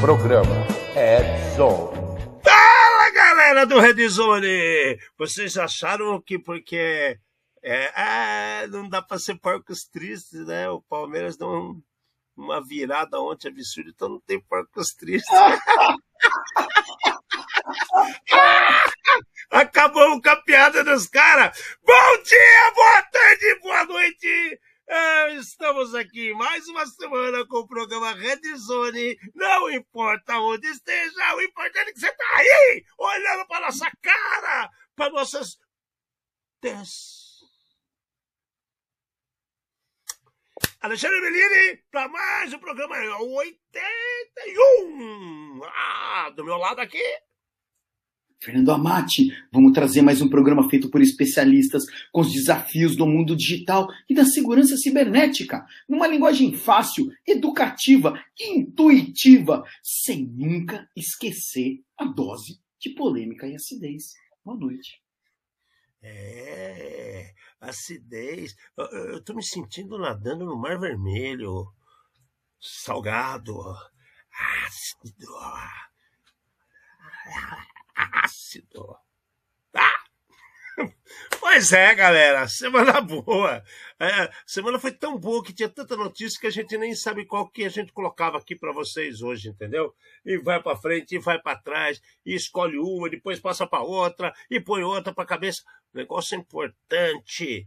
Programa Red Zone. Fala, galera do Red Zone! Vocês acharam que porque não dá para ser porcos tristes, né? O Palmeiras deu uma virada ontem absurda, então não tem porcos tristes. Acabou com a piada dos caras. Bom dia, boa tarde, boa noite. Estamos aqui mais uma semana com o programa Red Zone. Não importa onde esteja, o importante é que você está aí, olhando para nossa cara, para nossas... Alexandre Bellini, para mais um programa 81. Do meu lado aqui... Fernando Amati, vamos trazer mais um programa feito por especialistas com os desafios do mundo digital e da segurança cibernética, numa linguagem fácil, educativa e intuitiva, sem nunca esquecer a dose de polêmica e acidez. Boa noite. Acidez. Eu tô me sentindo nadando no Mar Vermelho. Salgado. Ácido. Pois é, galera, semana boa. Semana foi tão boa que tinha tanta notícia que a gente nem sabe qual que a gente colocava aqui para vocês hoje, entendeu? E vai para frente, e vai para trás, e escolhe uma, depois passa para outra, e põe outra para cabeça. Negócio importante.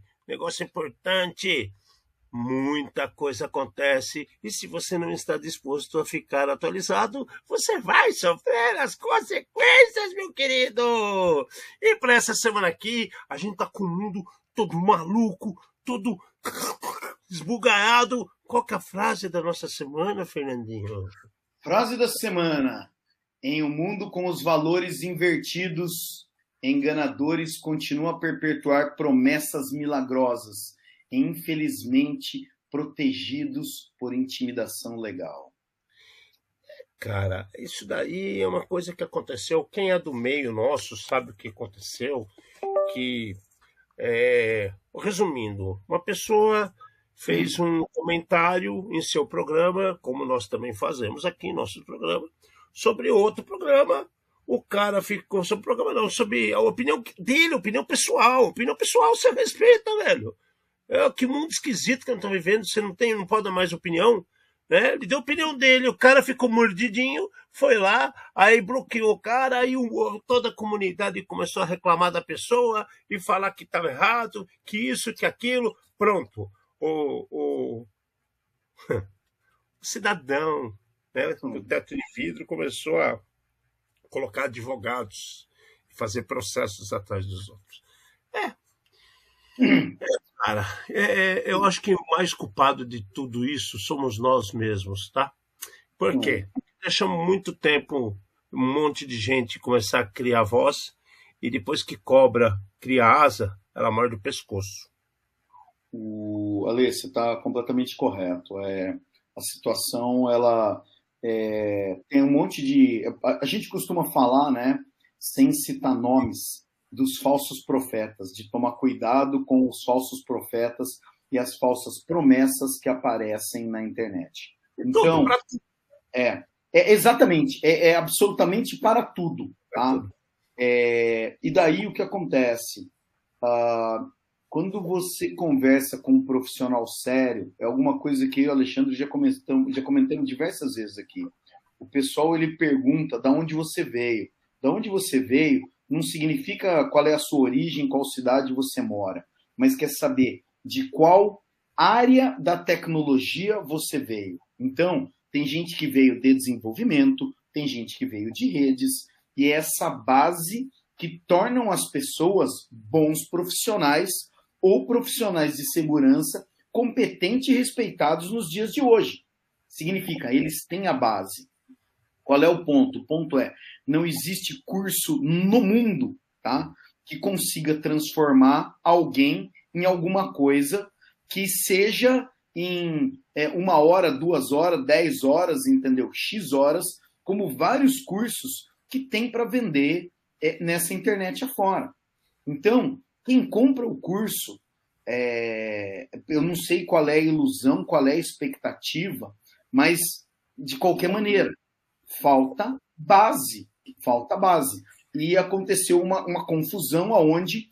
Muita coisa acontece e se você não está disposto a ficar atualizado, você vai sofrer as consequências, meu querido! E para essa semana aqui, a gente tá com o mundo todo maluco, todo esbugalhado. Qual que é a frase da nossa semana, Fernandinho? Frase da semana. Em um mundo com os valores invertidos, enganadores continuam a perpetuar promessas milagrosas, infelizmente protegidos por intimidação legal. Cara, isso daí é uma coisa que aconteceu. Quem é do meio nosso sabe o que aconteceu. Resumindo, uma pessoa fez um comentário em seu programa, como nós também fazemos aqui em nosso programa, sobre outro programa. O cara ficou sobre o programa, não, sobre a opinião dele, opinião pessoal. Opinião pessoal você respeita, velho. Que mundo esquisito que eu estou vivendo, você não pode dar mais opinião, né? Ele deu a opinião dele, o cara ficou mordidinho, foi lá, aí bloqueou o cara, aí toda a comunidade começou a reclamar da pessoa e falar que estava errado, que isso, que aquilo, pronto. O cidadão, né, do teto de vidro começou a colocar advogados e fazer processos atrás dos outros. Cara, eu acho que o mais culpado de tudo isso somos nós mesmos, tá? Por quê? Deixamos muito tempo um monte de gente começar a criar voz e depois que cobra cria asa, ela morde o pescoço. Ale, você está completamente correto. A situação, ela tem um monte de... A gente costuma falar, né, sem citar nomes, dos falsos profetas, de tomar cuidado com os falsos profetas e as falsas promessas que aparecem na internet. Então, exatamente, é absolutamente para tudo, tá? E daí o que acontece? Quando você conversa com um profissional sério, é alguma coisa que eu e o Alexandre já comentamos diversas vezes aqui. O pessoal, ele pergunta de onde você veio. De onde você veio não significa qual é a sua origem, qual cidade você mora, mas quer saber de qual área da tecnologia você veio. Então, tem gente que veio de desenvolvimento, tem gente que veio de redes, e é essa base que tornam as pessoas bons profissionais ou profissionais de segurança competentes e respeitados nos dias de hoje. Significa, eles têm a base. Qual é o ponto? O ponto é, não existe curso no mundo, tá, que consiga transformar alguém em alguma coisa que seja em 1 hora, 2 horas, 10 horas, entendeu? X horas, como vários cursos que tem para vender nessa internet afora. Então, quem compra o curso, eu não sei qual é a ilusão, qual é a expectativa, mas, de qualquer maneira, falta base. Falta base. E aconteceu uma confusão onde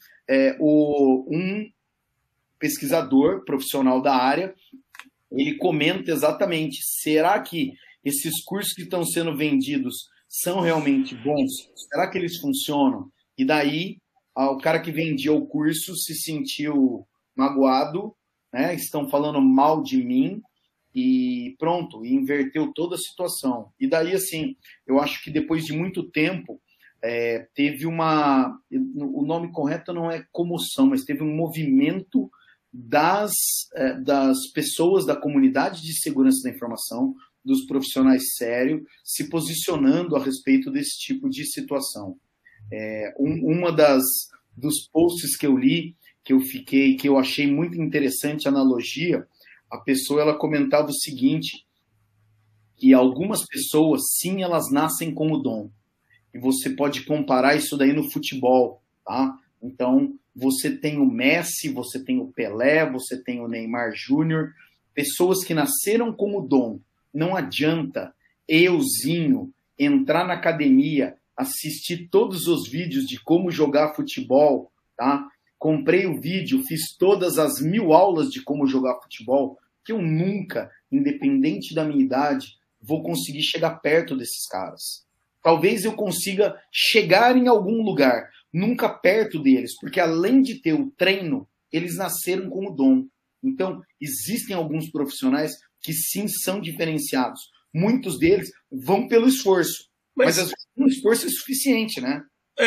um pesquisador profissional da área, ele comenta exatamente, será que esses cursos que estão sendo vendidos são realmente bons? Será que eles funcionam? E daí, o cara que vendia o curso se sentiu magoado, né? Estão falando mal de mim, e pronto, e inverteu toda a situação. E daí, assim, eu acho que depois de muito tempo, teve o nome correto não é comoção, mas teve um movimento das pessoas da comunidade de segurança da informação, dos profissionais sérios, se posicionando a respeito desse tipo de situação. Uma dos posts que eu li, que eu achei muito interessante a analogia, a pessoa ela comentava o seguinte, que algumas pessoas, sim, elas nascem com o dom. E você pode comparar isso daí no futebol, tá? Então, você tem o Messi, você tem o Pelé, você tem o Neymar Júnior, pessoas que nasceram com o dom. Não adianta euzinho entrar na academia, assistir todos os vídeos de como jogar futebol, tá? Comprei o vídeo, fiz todas as 1000 aulas de como jogar futebol, que eu nunca, independente da minha idade, vou conseguir chegar perto desses caras. Talvez eu consiga chegar em algum lugar, nunca perto deles, porque além de ter o treino, eles nasceram com o dom. Então, existem alguns profissionais que sim são diferenciados. Muitos deles vão pelo esforço, mas às vezes um esforço é suficiente, né?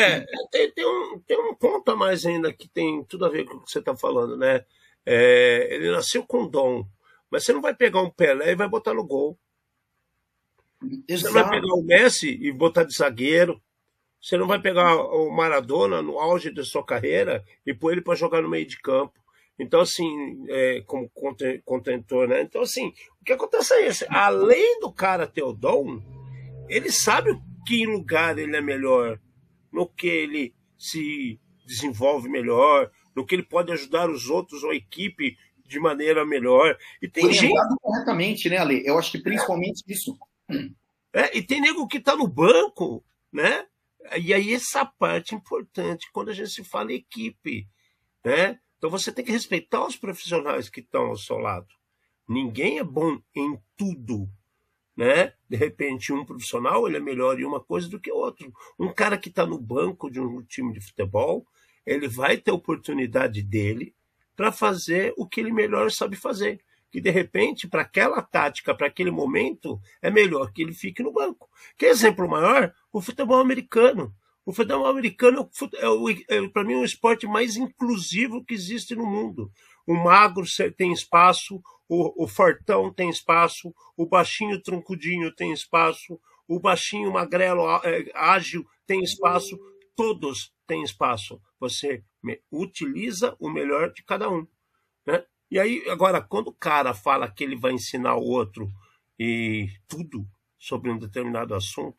Tem um ponto a mais ainda que tem tudo a ver com o que você está falando, né? Ele nasceu com dom, mas você não vai pegar um Pelé e vai botar no gol. Exato. Você não vai pegar o Messi e botar de zagueiro. Você não vai pegar o Maradona no auge da sua carreira e pôr ele para jogar no meio de campo. Então, assim, como contentor, né? Então, assim, o que acontece é isso. Além do cara ter o dom, ele sabe que lugar ele é melhor, no que ele se desenvolve melhor, no que ele pode ajudar os outros ou a equipe de maneira melhor. E tem gente corretamente, né, Ale? Eu acho que principalmente isso. E tem nego que está no banco, né? E aí essa parte é importante quando a gente se fala em equipe, né? Então você tem que respeitar os profissionais que estão ao seu lado. Ninguém é bom em tudo, né? De repente um profissional ele é melhor em uma coisa do que outro. Um cara que está no banco de um time de futebol, ele vai ter a oportunidade dele para fazer o que ele melhor sabe fazer. Que de repente, para aquela tática, para aquele momento, é melhor que ele fique no banco. Que exemplo maior? O futebol americano. O futebol americano para mim, é o esporte mais inclusivo que existe no mundo. O magro tem espaço, o fortão tem espaço, o baixinho troncudinho tem espaço, o baixinho magrelo ágil tem espaço, todos têm espaço. Você utiliza o melhor de cada um, né? E aí, agora, quando o cara fala que ele vai ensinar o outro e tudo sobre um determinado assunto,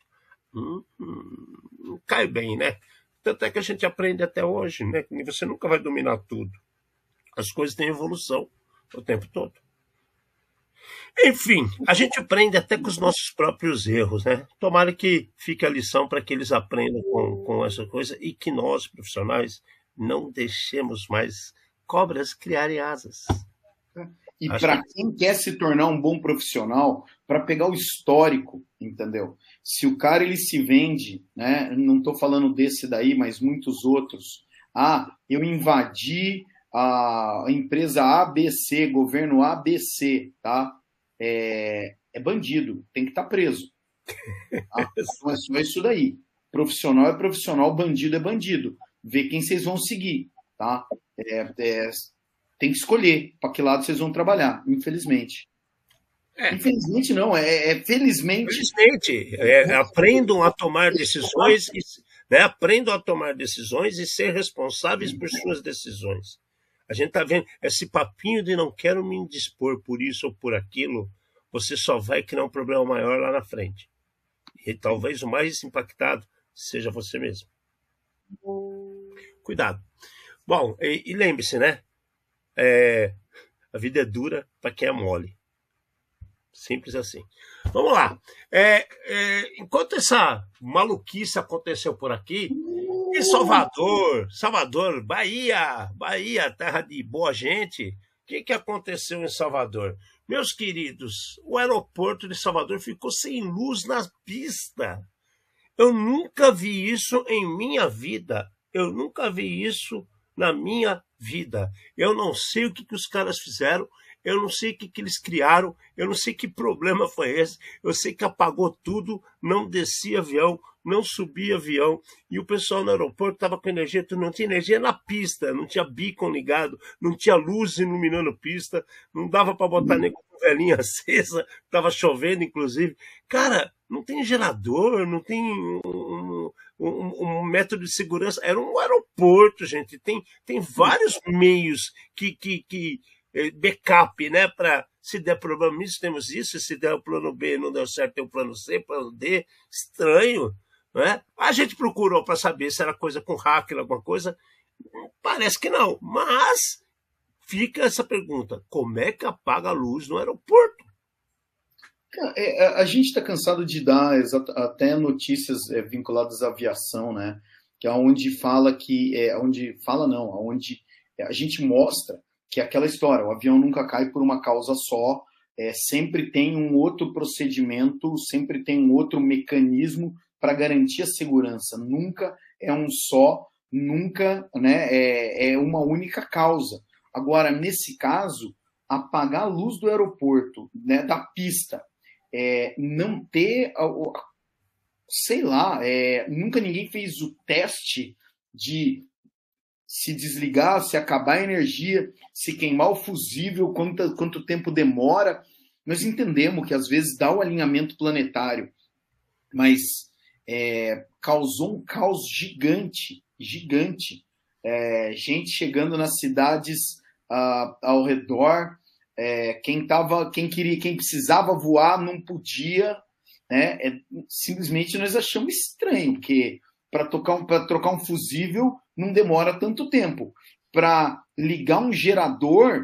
não cai bem, né? Tanto é que a gente aprende até hoje, né? Que você nunca vai dominar tudo. As coisas têm evolução o tempo todo. Enfim, a gente aprende até com os nossos próprios erros, né? Tomara que fique a lição para que eles aprendam com essa coisa e que nós, profissionais, não deixemos mais cobras criarem asas. E para quem quer se tornar um bom profissional, para pegar o histórico, entendeu? Se o cara ele se vende, né? Não estou falando desse daí, mas muitos outros. Eu invadi a empresa ABC, governo ABC, tá? É bandido, tem que estar preso. Tá? Não é só isso daí. Profissional é profissional, bandido é bandido. Vê quem vocês vão seguir, tá? Tem que escolher para que lado vocês vão trabalhar, infelizmente. Infelizmente não, felizmente. Felizmente, aprendam a tomar decisões, né? Aprendam a tomar decisões e ser responsáveis por suas decisões. A gente está vendo esse papinho de não quero me indispor por isso ou por aquilo, você só vai criar um problema maior lá na frente. E talvez o mais impactado seja você mesmo. Cuidado. Bom, e lembre-se, né? A vida é dura para quem é mole. Simples assim. Vamos lá. Enquanto essa maluquice aconteceu por aqui, em Salvador, Bahia, terra de boa gente, o que aconteceu em Salvador? Meus queridos, o aeroporto de Salvador ficou sem luz na pista. Eu nunca vi isso em minha vida. Eu nunca vi isso na minha vida. Eu não sei o que os caras fizeram, eu não sei o que eles criaram, eu não sei que problema foi esse. Eu sei que apagou tudo, não descia avião, não subia avião, e o pessoal no aeroporto estava com energia, não tinha energia na pista, não tinha beacon ligado, não tinha luz iluminando a pista, não dava para botar nem com velhinha acesa, estava chovendo, inclusive. Cara, não tem gerador, não tem um método de segurança. Era um aeroporto, gente. Tem vários meios que backup, né? Para se der problema isso, temos isso. Se der o plano B não deu certo, tem o plano C, plano D. Estranho, né? A gente procurou para saber se era coisa com hacker, alguma coisa. Parece que não. Mas fica essa pergunta: como é que apaga a luz no aeroporto? A gente está cansado de dar até notícias vinculadas à aviação, né? Que é onde fala onde a gente mostra que é aquela história, o avião nunca cai por uma causa só, sempre tem um outro procedimento, sempre tem um outro mecanismo para garantir a segurança. Nunca é um só, nunca, né, é uma única causa. Agora, nesse caso, apagar a luz do aeroporto, né, da pista, não ter, sei lá, nunca ninguém fez o teste de se desligar, se acabar a energia, se queimar o fusível, quanto tempo demora. Nós entendemos que às vezes dá o alinhamento planetário, mas causou um caos gigante. Gente chegando nas cidades ao redor, quem precisava voar não podia, né? Simplesmente nós achamos estranho, porque para trocar um fusível não demora tanto tempo. Para ligar um gerador,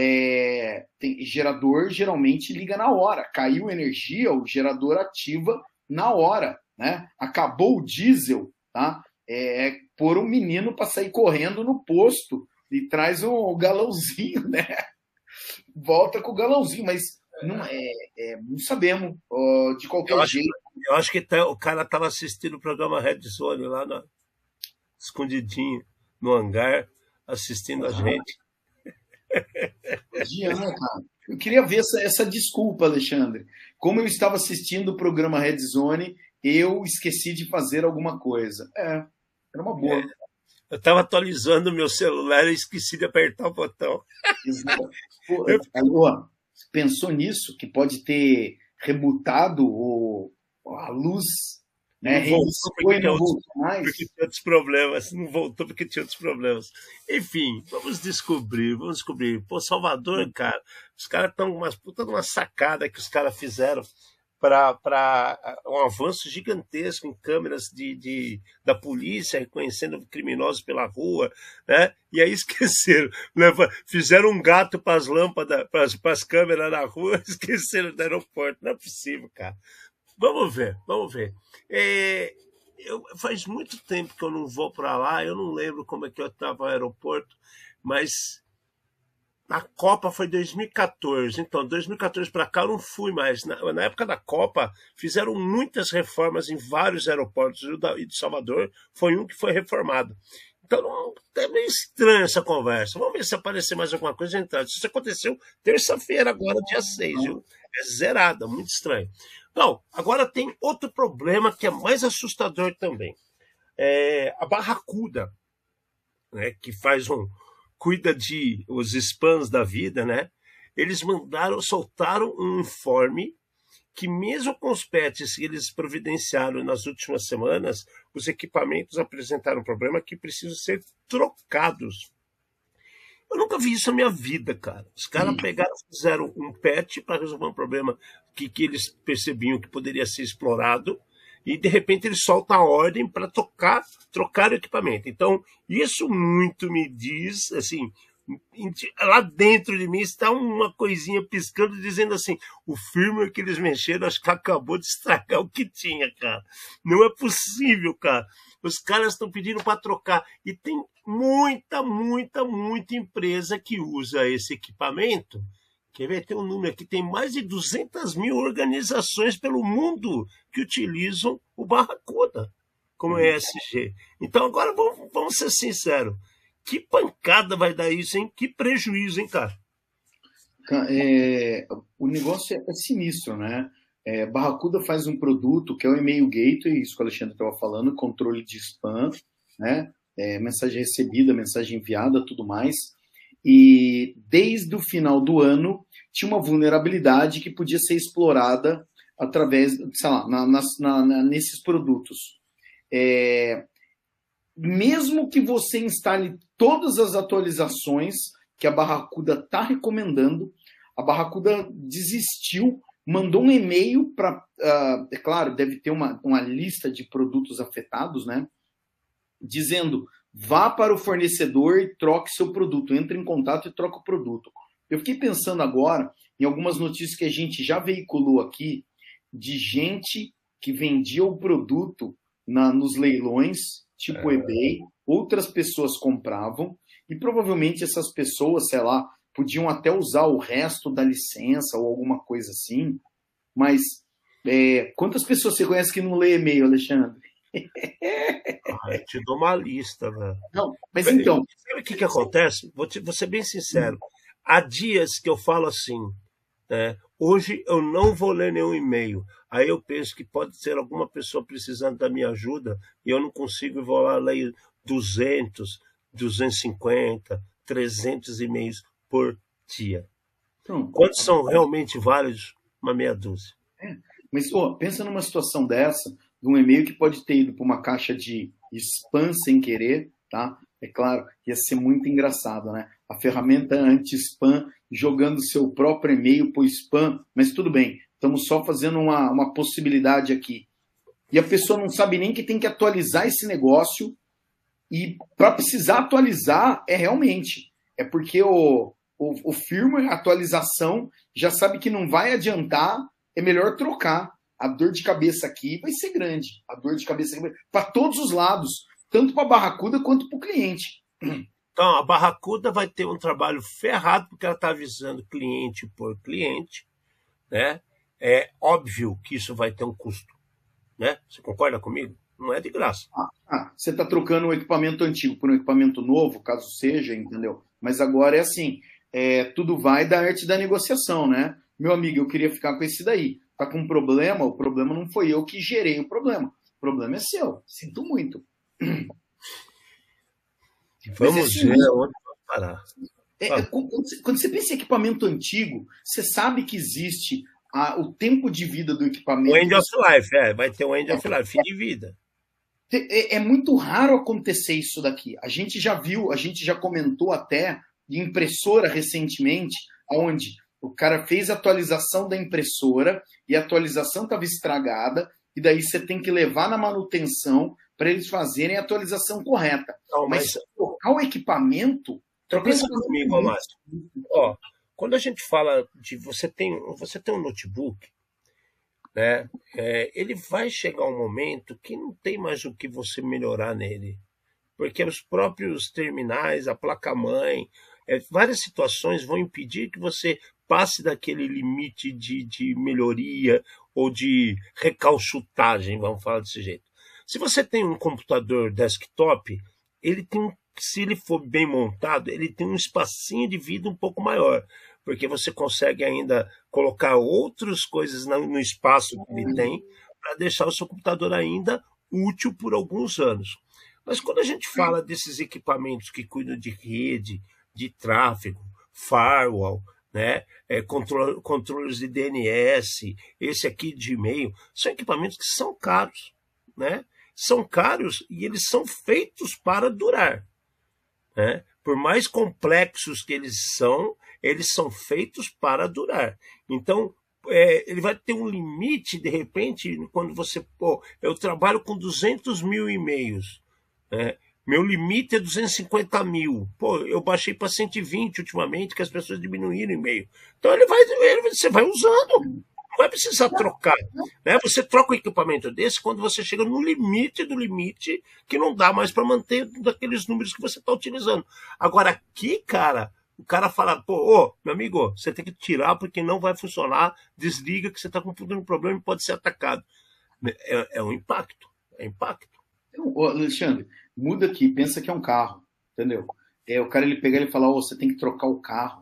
gerador geralmente liga na hora. Caiu energia, o gerador ativa na hora, né? Acabou o diesel, tá? Pôr um menino para sair correndo no posto e traz um galãozinho, né? Volta com o galãozinho, mas não sabemos de qualquer jeito. Eu acho que o cara estava assistindo o programa Red Zone lá escondidinho no hangar, assistindo a gente. Cara. Eu queria ver essa desculpa, Alexandre. Como eu estava assistindo o programa Red Zone, eu esqueci de fazer alguma coisa. Era uma boa. Eu estava atualizando o meu celular e esqueci de apertar o botão. Exato. Alô, pensou nisso? Que pode ter rebutado a luz, né? Não voltou porque tinha outros problemas. Não voltou porque tinha outros problemas. Enfim, vamos descobrir. Pô, Salvador, cara, os caras estão uma puta de uma sacada que os caras fizeram para um avanço gigantesco em câmeras da polícia reconhecendo criminosos pela rua, né? E aí esqueceram, fizeram um gato para as lâmpadas, para as câmeras na rua, esqueceram do aeroporto. Não é possível, cara. Vamos ver. Faz muito tempo que eu não vou para lá, eu não lembro como é que eu estava no aeroporto, mas a Copa foi 2014, então 2014 para cá eu não fui mais. Na época da Copa fizeram muitas reformas em vários aeroportos, e de Salvador foi um que foi reformado. Então é meio estranha essa conversa. Vamos ver se aparecer mais alguma coisa entrar. Isso aconteceu terça-feira agora, dia 6, viu? É zerada, muito estranho. Não, agora tem outro problema que é mais assustador também. A Barracuda, né, que cuida de os spams da vida, né? Eles soltaram um informe que mesmo com os patches que eles providenciaram nas últimas semanas, os equipamentos apresentaram um problema que precisam ser trocados. Eu nunca vi isso na minha vida, cara. Os caras fizeram um patch para resolver um problema que eles percebiam que poderia ser explorado, e de repente eles soltam a ordem para trocar o equipamento. Então, isso muito me diz, assim, lá dentro de mim está uma coisinha piscando, dizendo assim, o firmware que eles mexeram, acho que acabou de estragar o que tinha, cara. Não é possível, cara. Os caras estão pedindo para trocar. E tem muita empresa que usa esse equipamento. Quer ver? Tem um número aqui, tem mais de 200 mil organizações pelo mundo que utilizam o Barracuda como ESG. Então agora vamos ser sinceros. Que pancada vai dar isso, hein? Que prejuízo, hein, cara? O negócio é sinistro, né? Barracuda faz um produto que é o e-mail gateway, isso que o Alexandre estava falando, controle de spam, né? Mensagem recebida, mensagem enviada, tudo mais. E desde o final do ano tinha uma vulnerabilidade que podia ser explorada através, sei lá, nesses produtos. Mesmo que você instale todas as atualizações que a Barracuda está recomendando, a Barracuda desistiu, mandou um e-mail para... é claro, deve ter uma lista de produtos afetados, né? Dizendo, vá para o fornecedor e troque seu produto, entre em contato e troque o produto. Eu fiquei pensando agora em algumas notícias que a gente já veiculou aqui, de gente que vendia o produto nos leilões, tipo eBay, outras pessoas compravam, e provavelmente essas pessoas, sei lá, podiam até usar o resto da licença ou alguma coisa assim, mas quantas pessoas você conhece que não lê e-mail, Alexandre? Eu te dou uma lista, velho. Não, mas então... Sabe o que acontece? Vou ser bem sincero. Há dias que eu falo assim, né? Hoje eu não vou ler nenhum e-mail. Aí eu penso que pode ser alguma pessoa precisando da minha ajuda e eu não consigo, vou lá ler 200, 250, 300 e-mails por dia. Então, quantos são realmente válidos? Uma meia dúzia. Mas pensa numa situação dessa, de um e-mail que pode ter ido para uma caixa de spam sem querer, tá? É claro, ia ser muito engraçado, né? A ferramenta anti-spam jogando seu próprio e-mail para o spam, mas tudo bem, estamos só fazendo uma possibilidade aqui. E a pessoa não sabe nem que tem que atualizar esse negócio, e para precisar atualizar realmente, porque o firmware, a atualização, já sabe que não vai adiantar, é melhor trocar. A dor de cabeça aqui vai ser grande. A dor de cabeça para todos os lados, tanto para a Barracuda quanto para o cliente. Então, a Barracuda vai ter um trabalho ferrado, porque ela está avisando cliente por cliente, né? É óbvio que isso vai ter um custo, né? Você concorda comigo? Não é de graça. Você está trocando um equipamento antigo por um equipamento novo, caso seja, entendeu? Mas agora é assim, tudo vai da arte da negociação, né? Meu amigo, eu queria ficar com esse daí. Tá com um problema, o problema não foi eu que gerei o problema. O problema é seu. Sinto muito. Vamos ver onde vai parar. Quando você pensa em equipamento antigo, você sabe que existe o tempo de vida do equipamento. O end of life, vai ter um end of life, fim de vida. É muito raro acontecer isso daqui. A gente já viu, a gente já comentou até de impressora recentemente, onde o cara fez a atualização da impressora e a atualização estava estragada, e daí você tem que levar na manutenção para eles fazerem a atualização correta. Não, mas trocar o equipamento... Pensa comigo, Márcio. Quando a gente fala de você tem um notebook, né? Ele vai chegar um momento que não tem mais o que você melhorar nele. Porque os próprios terminais, a placa-mãe, várias situações vão impedir que você passe daquele limite de melhoria ou de recalchutagem, vamos falar desse jeito. Se você tem um computador desktop, se ele for bem montado, ele tem um espacinho de vida um pouco maior, porque você consegue ainda colocar outras coisas no espaço que ele tem para deixar o seu computador ainda útil por alguns anos. Mas quando a gente fala desses equipamentos que cuidam de rede, de tráfego, firewall, né? Controles de DNS, esse aqui de e-mail, são equipamentos que são caros, né? São caros e eles são feitos para durar, né? Por mais complexos que eles são feitos para durar. Então, ele vai ter um limite, de repente, quando você... eu trabalho com 200 mil e-mails, né? Meu limite é 250 mil. Pô, eu baixei para 120 ultimamente, que as pessoas diminuíram em meio. Então você vai usando. Não vai precisar trocar. Né? Você troca o equipamento desse quando você chega no limite do limite, que não dá mais para manter daqueles números que você está utilizando. Agora, aqui, cara, o cara fala, pô, ô, meu amigo, você tem que tirar porque não vai funcionar, desliga que você está com um problema e pode ser atacado. É um impacto. É impacto. Então, Alexandre, muda aqui, pensa que é um carro, entendeu? O cara ele pegar e falar, você tem que trocar o carro.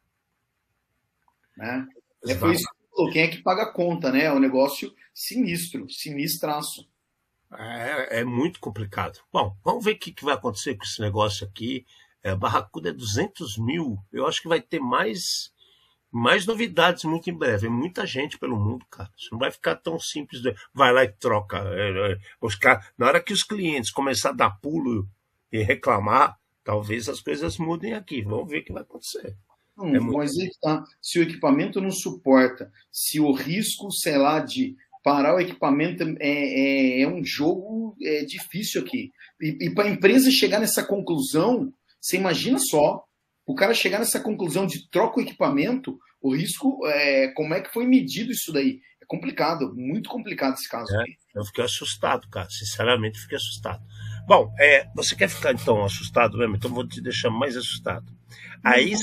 Né? Foi isso que falou, quem é que paga a conta, né? É um negócio sinistro, sinistraço. É muito complicado. Bom, vamos ver o que vai acontecer com esse negócio aqui. Barracuda é 200 mil. Eu acho que vai ter mais novidades muito em breve. É muita gente pelo mundo, cara. Isso não vai ficar tão simples. Vai lá e troca. Na hora que os clientes começarem a dar pulo e reclamar, talvez as coisas mudem aqui. Vamos ver o que vai acontecer. Mas se o equipamento não suporta, se o risco, sei lá, de parar o equipamento é um jogo difícil aqui. E para a empresa chegar nessa conclusão, você imagina só, o cara chegar nessa conclusão de troca o equipamento, o risco, como é que foi medido isso daí? É complicado, muito complicado esse caso aqui. Eu fiquei assustado, cara. Sinceramente, fiquei assustado. Bom, você quer ficar então assustado mesmo? Então vou te deixar mais assustado. Aí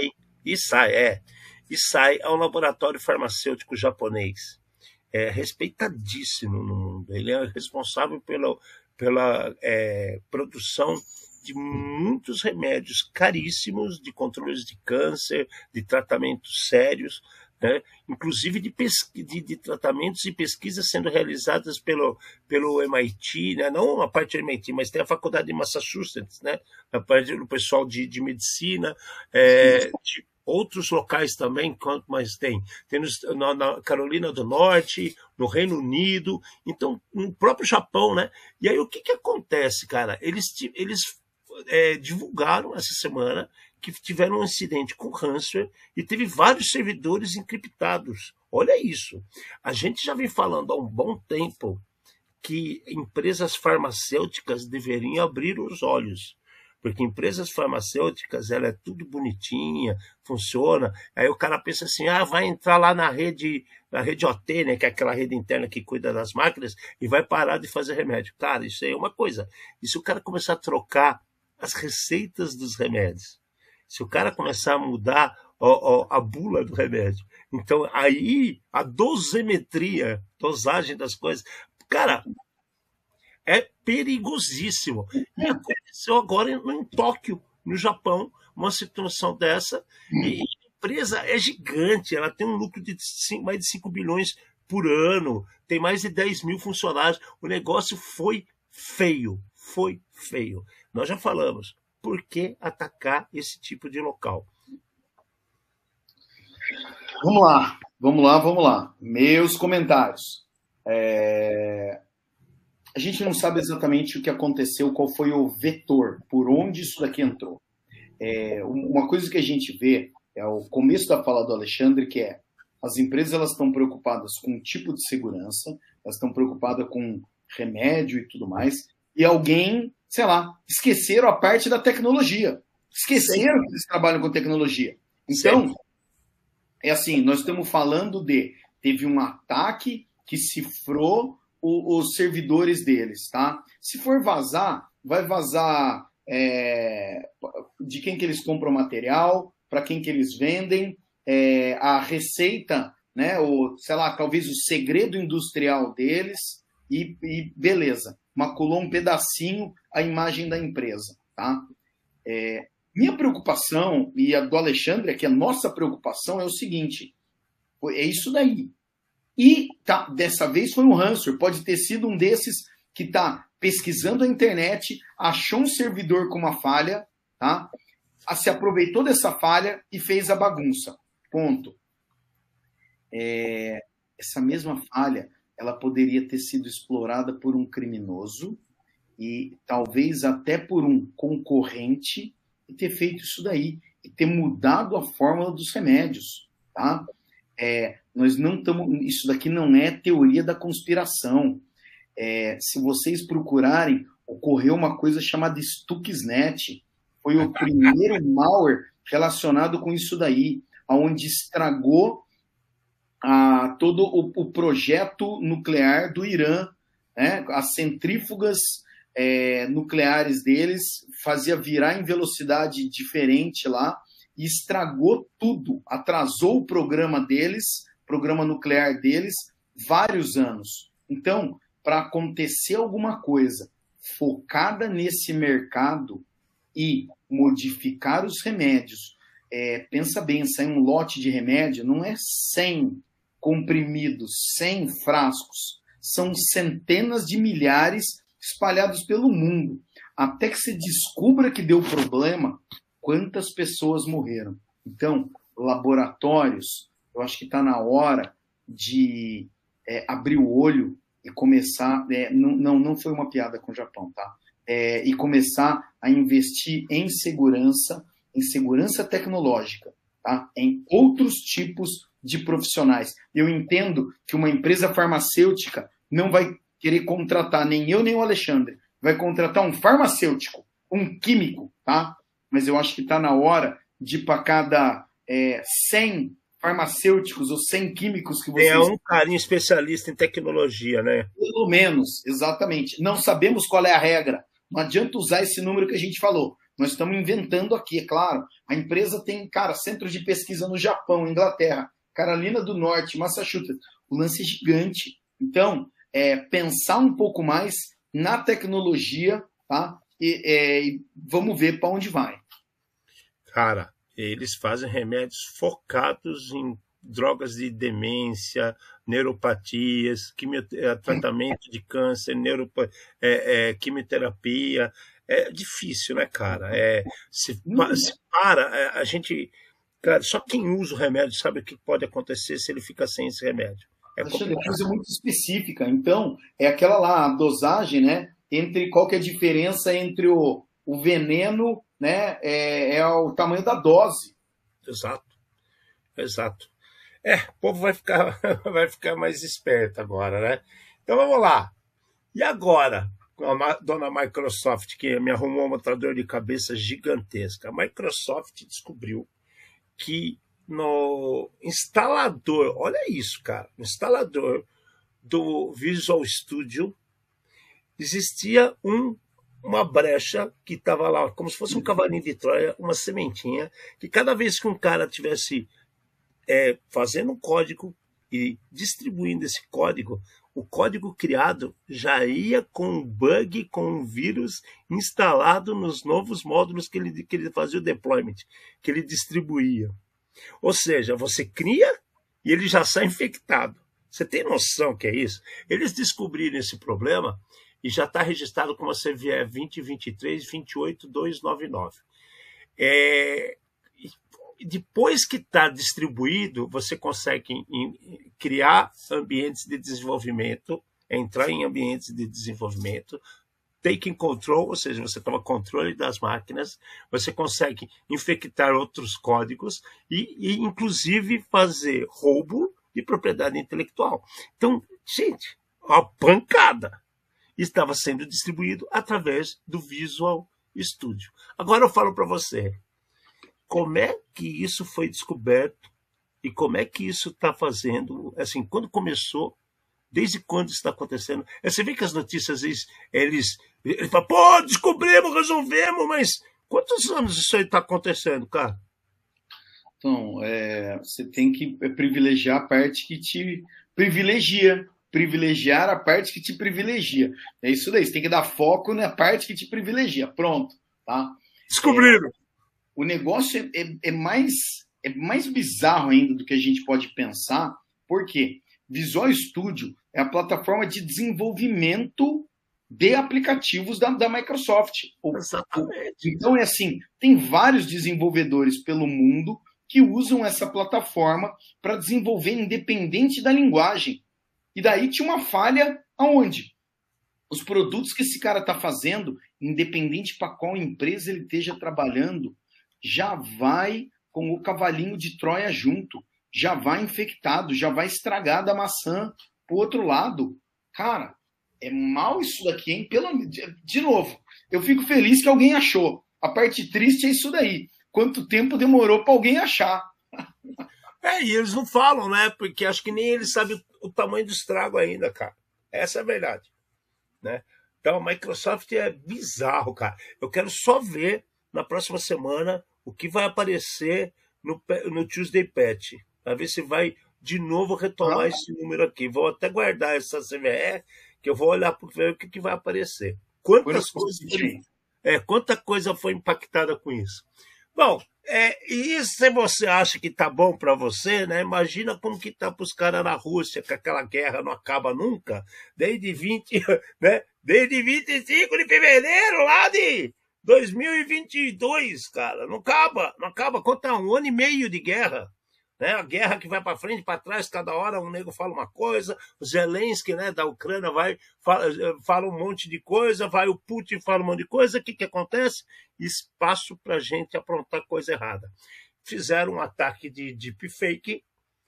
sai ao laboratório farmacêutico japonês. Respeitadíssimo no mundo. Ele é responsável pela produção de muitos remédios caríssimos, de controles de câncer, de tratamentos sérios, né? Inclusive de tratamentos e pesquisas sendo realizadas pelo MIT, né? Não a parte do MIT, mas tem a faculdade de Massachusetts, né? A parte do pessoal de medicina, de outros locais também, quanto mais tem? Tem na Carolina do Norte, no Reino Unido, então no próprio Japão, né? E aí o que acontece, cara? Eles divulgaram essa semana que tiveram um incidente com ransomware e teve vários servidores encriptados. Olha isso. A gente já vem falando há um bom tempo que empresas farmacêuticas deveriam abrir os olhos. Porque empresas farmacêuticas, ela é tudo bonitinha, funciona. Aí o cara pensa assim, vai entrar lá na rede OT, né, que é aquela rede interna que cuida das máquinas, e vai parar de fazer remédio. Cara, isso aí é uma coisa. E se o cara começar a trocar as receitas dos remédios, se o cara começar a mudar a bula do remédio, então aí a dosimetria, dosagem das coisas, cara, é perigosíssimo. E aconteceu agora em Tóquio, no Japão, uma situação dessa, e a empresa é gigante, ela tem um lucro de mais de 5 bilhões por ano, tem mais de 10 mil funcionários, o negócio foi feio. Nós já falamos, por que atacar esse tipo de local? Vamos lá. Meus comentários. A gente não sabe exatamente o que aconteceu, qual foi o vetor, por onde isso daqui entrou. Uma coisa que a gente vê é o começo da fala do Alexandre, que as empresas elas estão preocupadas com o tipo de segurança, elas estão preocupadas com remédio e tudo mais, e alguém, sei lá, esqueceram a parte da tecnologia. Esqueceram que eles trabalham com tecnologia. Então, assim, nós estamos falando teve um ataque que cifrou os servidores deles, tá? Se for vazar, vai vazar de quem que eles compram material, para quem que eles vendem, a receita, né? Sei lá, talvez o segredo industrial deles e beleza. Maculou um pedacinho a imagem da empresa, tá? Minha preocupação, e a do Alexandre, que a nossa preocupação é o seguinte, é isso daí. E dessa vez foi um ransomware, pode ter sido um desses que está pesquisando a internet, achou um servidor com uma falha, tá? Se aproveitou dessa falha e fez a bagunça. Ponto. Essa mesma falha, ela poderia ter sido explorada por um criminoso e talvez até por um concorrente e ter feito isso daí, e ter mudado a fórmula dos remédios, tá? Nós não estamos... Isso daqui não é teoria da conspiração. Se vocês procurarem ocorreu uma coisa chamada Stuxnet. Foi o primeiro malware relacionado com isso daí, onde estragou todo o projeto nuclear do Irã, né? As centrífugas nucleares deles fazia virar em velocidade diferente lá e estragou tudo, atrasou o programa deles, programa nuclear deles, vários anos. Então, para acontecer alguma coisa focada nesse mercado e modificar os remédios, pensa bem, sair um lote de remédio não é 100 comprimidos, 100 frascos, são centenas de milhares espalhados pelo mundo. Até que se descubra que deu problema, quantas pessoas morreram. Então, laboratórios, eu acho que está na hora de abrir o olho e começar... não foi uma piada com o Japão, tá? E começar a investir em segurança tecnológica, tá? Em outros tipos de profissionais. Eu entendo que uma empresa farmacêutica não vai querer contratar nem eu nem o Alexandre, vai contratar um farmacêutico, um químico, tá? Mas eu acho que está na hora de, para cada 100 farmacêuticos ou 100 químicos que vocês... É um carinha especialista em tecnologia, né? Pelo menos, exatamente. Não sabemos qual é a regra. Não adianta usar esse número que a gente falou. Nós estamos inventando aqui, é claro. A empresa tem, centros de pesquisa no Japão, Inglaterra, Carolina do Norte, Massachusetts. O lance é gigante. Então, pensar um pouco mais na tecnologia, tá? E vamos ver para onde vai. Cara, eles fazem remédios focados em drogas de demência, neuropatias, tratamento de câncer, quimioterapia. É difícil, né, cara? A gente... Cara, só quem usa o remédio sabe o que pode acontecer se ele fica sem esse remédio. É coisa muito específica. Então, é aquela lá, a dosagem, né? Entre qual que é a diferença entre o veneno, né? É o tamanho da dose. Exato. O povo vai ficar mais esperto agora, né? Então vamos lá. E agora, a dona Microsoft, que me arrumou uma dor de cabeça gigantesca. A Microsoft descobriu que no instalador, olha isso, cara, no instalador do Visual Studio existia uma brecha que estava lá, como se fosse um cavalinho de Troia, uma sementinha, que cada vez que um cara tivesse fazendo um código e distribuindo esse código, o código criado já ia com um bug, com um vírus instalado nos novos módulos que ele fazia o deployment, que ele distribuía. Ou seja, você cria e ele já sai infectado. Você tem noção que é isso? Eles descobriram esse problema e já está registrado como a CVE 2023-28299. Depois que está distribuído, você consegue criar ambientes de desenvolvimento, entrar em ambientes de desenvolvimento, taking control, ou seja, você toma controle das máquinas, você consegue infectar outros códigos e inclusive fazer roubo de propriedade intelectual. Então, gente, a pancada estava sendo distribuído através do Visual Studio. Agora eu falo para você, como é que isso foi descoberto e como é que isso está fazendo, assim, quando começou, desde quando isso está acontecendo? Você vê que as notícias, eles falam, pô, descobrimos, resolvemos, mas quantos anos isso aí está acontecendo, cara? Então, você tem que privilegiar a parte que te privilegia, privilegiar a parte que te privilegia. É isso daí, você tem que dar foco na parte que te privilegia. Pronto, tá? Descobriram. O negócio é mais bizarro ainda do que a gente pode pensar, porque Visual Studio é a plataforma de desenvolvimento de aplicativos da Microsoft. Exatamente. Então, tem vários desenvolvedores pelo mundo que usam essa plataforma para desenvolver independente da linguagem. E daí tinha uma falha aonde? Os produtos que esse cara está fazendo, independente para qual empresa ele esteja trabalhando, já vai com o cavalinho de Troia junto, já vai infectado, já vai estragada a maçã pro outro lado. Cara, é mal isso daqui, hein? De novo, eu fico feliz que alguém achou. A parte triste é isso daí. Quanto tempo demorou para alguém achar? E eles não falam, né? Porque acho que nem eles sabem o tamanho do estrago ainda, cara. Essa é a verdade, né? Então, a Microsoft é bizarro, cara. Eu quero só ver na próxima semana o que vai aparecer no Tuesday Patch, para ver se vai de novo retomar esse número aqui. Vou até guardar essa CVE, que eu vou olhar para ver o que vai aparecer. Quanta coisa foi impactada com isso. Bom, e se você acha que tá bom para você, né? Imagina como que tá para os caras na Rússia, que aquela guerra não acaba nunca, desde 25 de fevereiro lá de 2022, cara, não acaba, conta 1 ano e meio de guerra, né? A guerra que vai para frente, para trás, cada hora um nego fala uma coisa, o Zelensky, né, da Ucrânia fala um monte de coisa, vai o Putin fala um monte de coisa, o que acontece? Espaço para gente aprontar coisa errada. Fizeram um ataque de deepfake,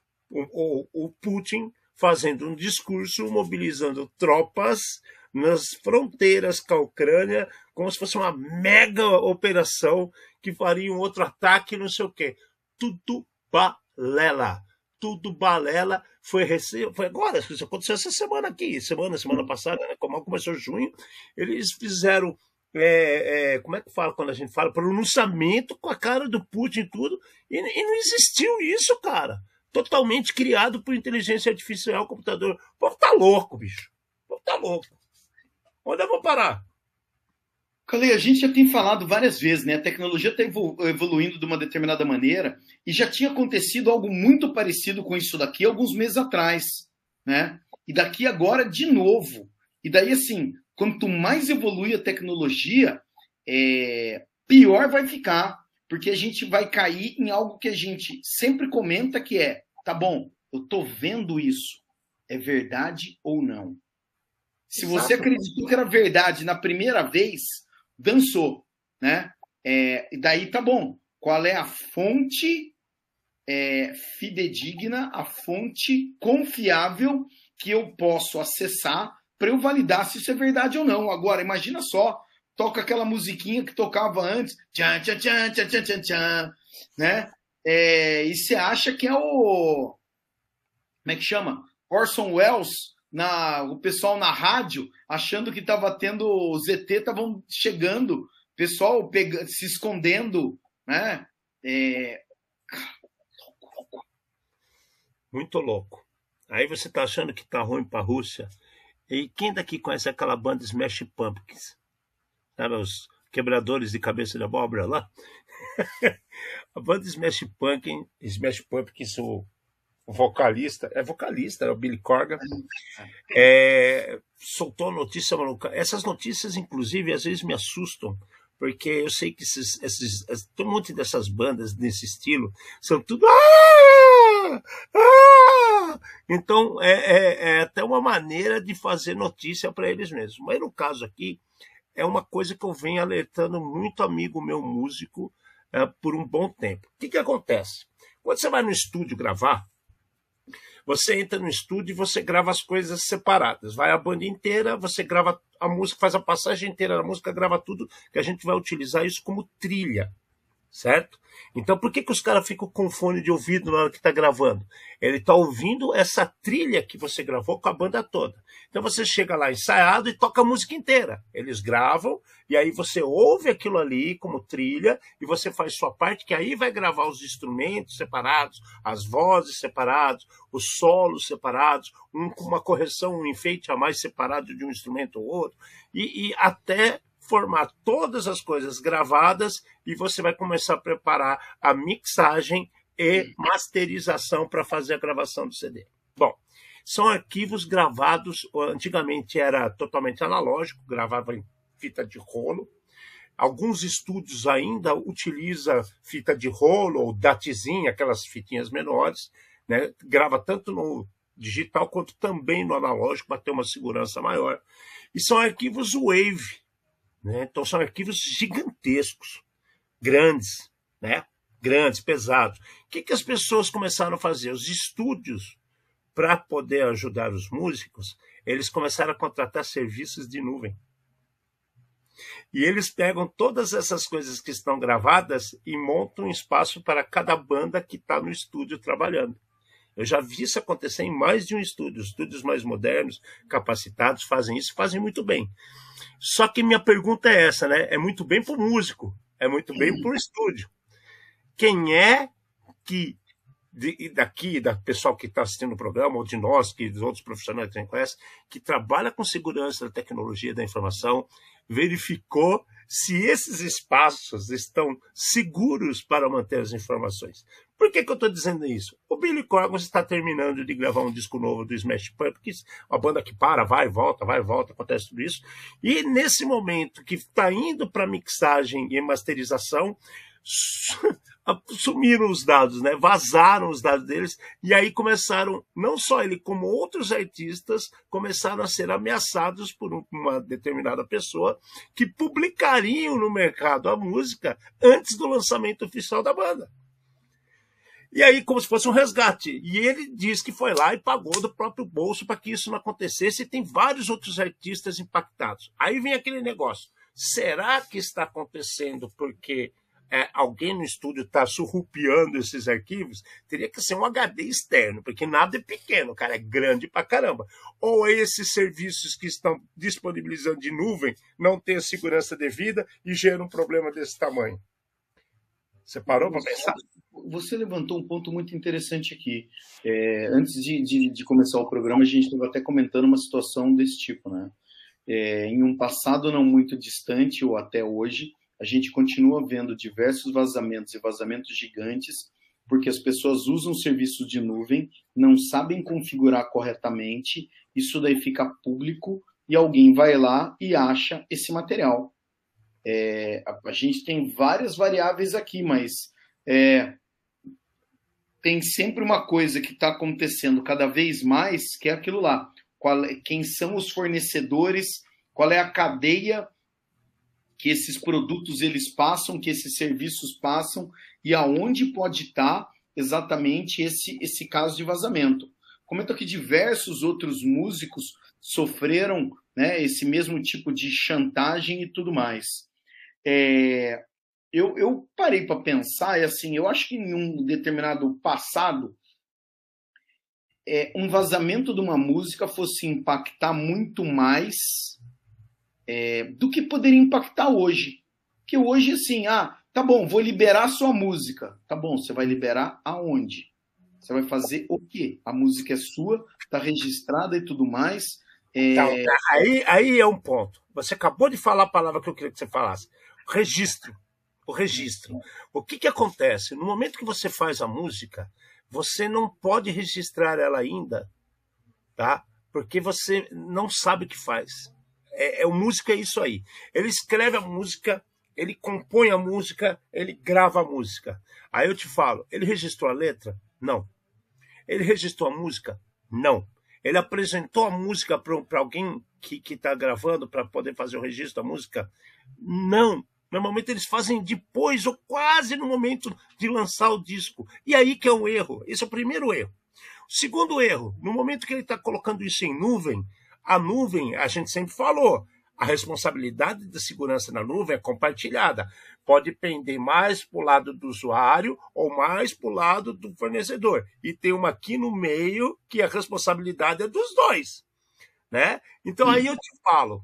o Putin fazendo um discurso, mobilizando tropas nas fronteiras com a Ucrânia, como se fosse uma mega operação que faria um outro ataque, não sei o quê. Tudo balela. Tudo balela. Foi agora, isso aconteceu essa semana aqui, semana passada, né? Como começou junho, eles fizeram, como é que fala quando a gente fala? Pronunciamento com a cara do Putin e tudo, e não existiu isso, cara. Totalmente criado por inteligência artificial, computador. O povo tá louco, bicho. O povo tá louco. Onde eu vou parar? Calei, a gente já tem falado várias vezes, né? A tecnologia está evoluindo de uma determinada maneira e já tinha acontecido algo muito parecido com isso daqui alguns meses atrás, né? E daqui agora de novo. E daí, assim, quanto mais evolui a tecnologia, pior vai ficar, porque a gente vai cair em algo que a gente sempre comenta que tá bom, eu tô vendo isso, é verdade ou não? Se você acreditou que era verdade na primeira vez, dançou, né? E daí tá bom. Qual é a fonte fidedigna, a fonte confiável que eu posso acessar para eu validar se isso é verdade ou não? Agora, imagina só, toca aquela musiquinha que tocava antes, tchan, tchan, tchan, tchan, tchan, tchan, tchan, né? E você acha que é o... Como é que chama? Orson Welles... o pessoal na rádio achando que estava tendo os ET estavam chegando, o pessoal se escondendo, né? Muito louco. Aí você tá achando que tá ruim para a Rússia? E quem daqui conhece aquela banda Smash Pumpkins? Sabe, os quebradores de cabeça de abóbora lá? A banda Smash Pumpkins, o vocalista, é o Billy Corgan, soltou notícia maluca. Essas notícias, inclusive, às vezes me assustam, porque eu sei que tem um monte dessas bandas nesse estilo, são tudo... Então, é até uma maneira de fazer notícia para eles mesmos. Mas no caso aqui, é uma coisa que eu venho alertando muito amigo meu músico por um bom tempo. O que acontece? Quando você vai no estúdio gravar, você entra no estúdio e você grava as coisas separadas. Vai a banda inteira, você grava a música, faz a passagem inteira da música, grava tudo, que a gente vai utilizar isso como trilha, certo? Então, por que os caras ficam com fone de ouvido na hora que está gravando? Ele está ouvindo essa trilha que você gravou com a banda toda. Então, você chega lá ensaiado e toca a música inteira. Eles gravam, e aí você ouve aquilo ali como trilha, e você faz sua parte, que aí vai gravar os instrumentos separados, as vozes separadas, os solos separados, com uma correção, um enfeite a mais separado de um instrumento ou outro, e até formar todas as coisas gravadas, e você vai começar a preparar a mixagem e masterização para fazer a gravação do CD. Bom, são arquivos gravados, antigamente era totalmente analógico, gravava em fita de rolo. Alguns estúdios ainda utilizam fita de rolo ou DATzinha, aquelas fitinhas menores, né? Grava tanto no digital quanto também no analógico para ter uma segurança maior. E são arquivos WAV, né? Então são arquivos gigantescos, grandes, né? Grandes, pesados. O que as pessoas começaram a fazer? Os estúdios, para poder ajudar os músicos, eles começaram a contratar serviços de nuvem. E eles pegam todas essas coisas que estão gravadas e montam um espaço para cada banda que está no estúdio trabalhando. Eu já vi isso acontecer em mais de um estúdio. Os estúdios mais modernos, capacitados, fazem isso e fazem muito bem. Só que minha pergunta é essa, né? É muito bem para o músico, é muito bem para o estúdio. Quem é que daqui, da pessoal que está assistindo o programa, ou de nós, que dos outros profissionais que a gente conhece, que trabalha com segurança da tecnologia da informação, verificou se esses espaços estão seguros para manter as informações. Por que eu estou dizendo isso? O Billy Corgan está terminando de gravar um disco novo do Smash Pumpkins, uma banda que vai e volta, acontece tudo isso. E nesse momento que está indo para mixagem e masterização, sumiram os dados, né? Vazaram os dados deles, e aí começaram, não só ele, como outros artistas, começaram a ser ameaçados por uma determinada pessoa que publicariam no mercado a música antes do lançamento oficial da banda. E aí, como se fosse um resgate. E ele diz que foi lá e pagou do próprio bolso para que isso não acontecesse, e tem vários outros artistas impactados. Aí vem aquele negócio. Será que está acontecendo porque alguém no estúdio está surrupiando esses arquivos? Teria que ser um HD externo, porque nada é pequeno, cara, é grande pra caramba. Ou esses serviços que estão disponibilizando de nuvem não têm a segurança devida e geram um problema desse tamanho. Você parou para pensar? Você levantou um ponto muito interessante aqui. Antes de começar o programa, a gente estava até comentando uma situação desse tipo, né? Em um passado não muito distante, ou até hoje, a gente continua vendo diversos vazamentos e vazamentos gigantes, porque as pessoas usam serviços de nuvem, não sabem configurar corretamente, isso daí fica público e alguém vai lá e acha esse material. A gente tem várias variáveis aqui, mas tem sempre uma coisa que está acontecendo cada vez mais, que é aquilo lá. Quem são os fornecedores, qual é a cadeia que esses produtos eles passam, que esses serviços passam, e aonde pode estar exatamente esse caso de vazamento. Comento que diversos outros músicos sofreram, né, esse mesmo tipo de chantagem e tudo mais. Eu parei para pensar, e assim, eu acho que em um determinado passado, um vazamento de uma música fosse impactar muito mais do que poderia impactar hoje. Porque hoje, assim, tá bom, vou liberar sua música. Tá bom, você vai liberar aonde? Você vai fazer o quê? A música é sua, está registrada e tudo mais. Então, aí é um ponto. Você acabou de falar a palavra que eu queria que você falasse. Registro. O registro. O que acontece? No momento que você faz a música, você não pode registrar ela ainda, tá? Porque você não sabe o que faz. O músico é isso aí. Ele escreve a música, ele compõe a música, ele grava a música. Aí eu te falo, ele registrou a letra? Não. Ele registrou a música? Não. Ele apresentou a música para alguém que está gravando para poder fazer o registro da música? Não. Normalmente eles fazem depois ou quase no momento de lançar o disco. E aí que é um erro. Esse é o primeiro erro. O segundo erro, no momento que ele está colocando isso em nuvem, a nuvem, a gente sempre falou, a responsabilidade da segurança na nuvem é compartilhada. Pode pender mais para o lado do usuário ou mais para o lado do fornecedor. E tem uma aqui no meio que a responsabilidade é dos dois. Né? Então aí eu te falo,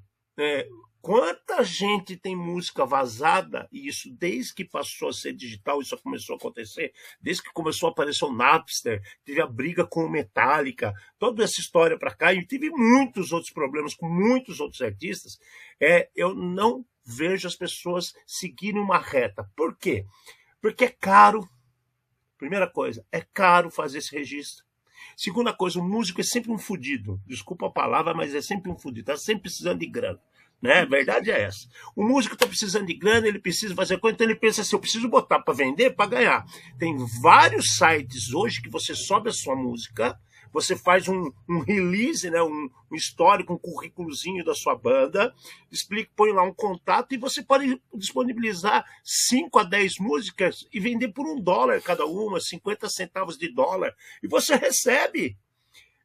quanta gente tem música vazada, e isso desde que passou a ser digital, isso começou a acontecer, desde que começou a aparecer o Napster, teve a briga com o Metallica, toda essa história para cá, e teve muitos outros problemas com muitos outros artistas, eu não vejo as pessoas seguirem uma reta. Por quê? Porque é caro. Primeira coisa, é caro fazer esse registro. Segunda coisa, o músico é sempre um fudido. Desculpa a palavra, mas é sempre um fudido. Está sempre precisando de grana. Né? A verdade é essa. O músico está precisando de grana, ele precisa fazer coisa, então ele pensa assim, eu preciso botar para vender, para ganhar. Tem vários sites hoje que você sobe a sua música, você faz um release, né? um histórico, um currículozinho da sua banda, explica, põe lá um contato e você pode disponibilizar 5 a 10 músicas e vender por $1 cada uma, 50 centavos de dólar. E você recebe.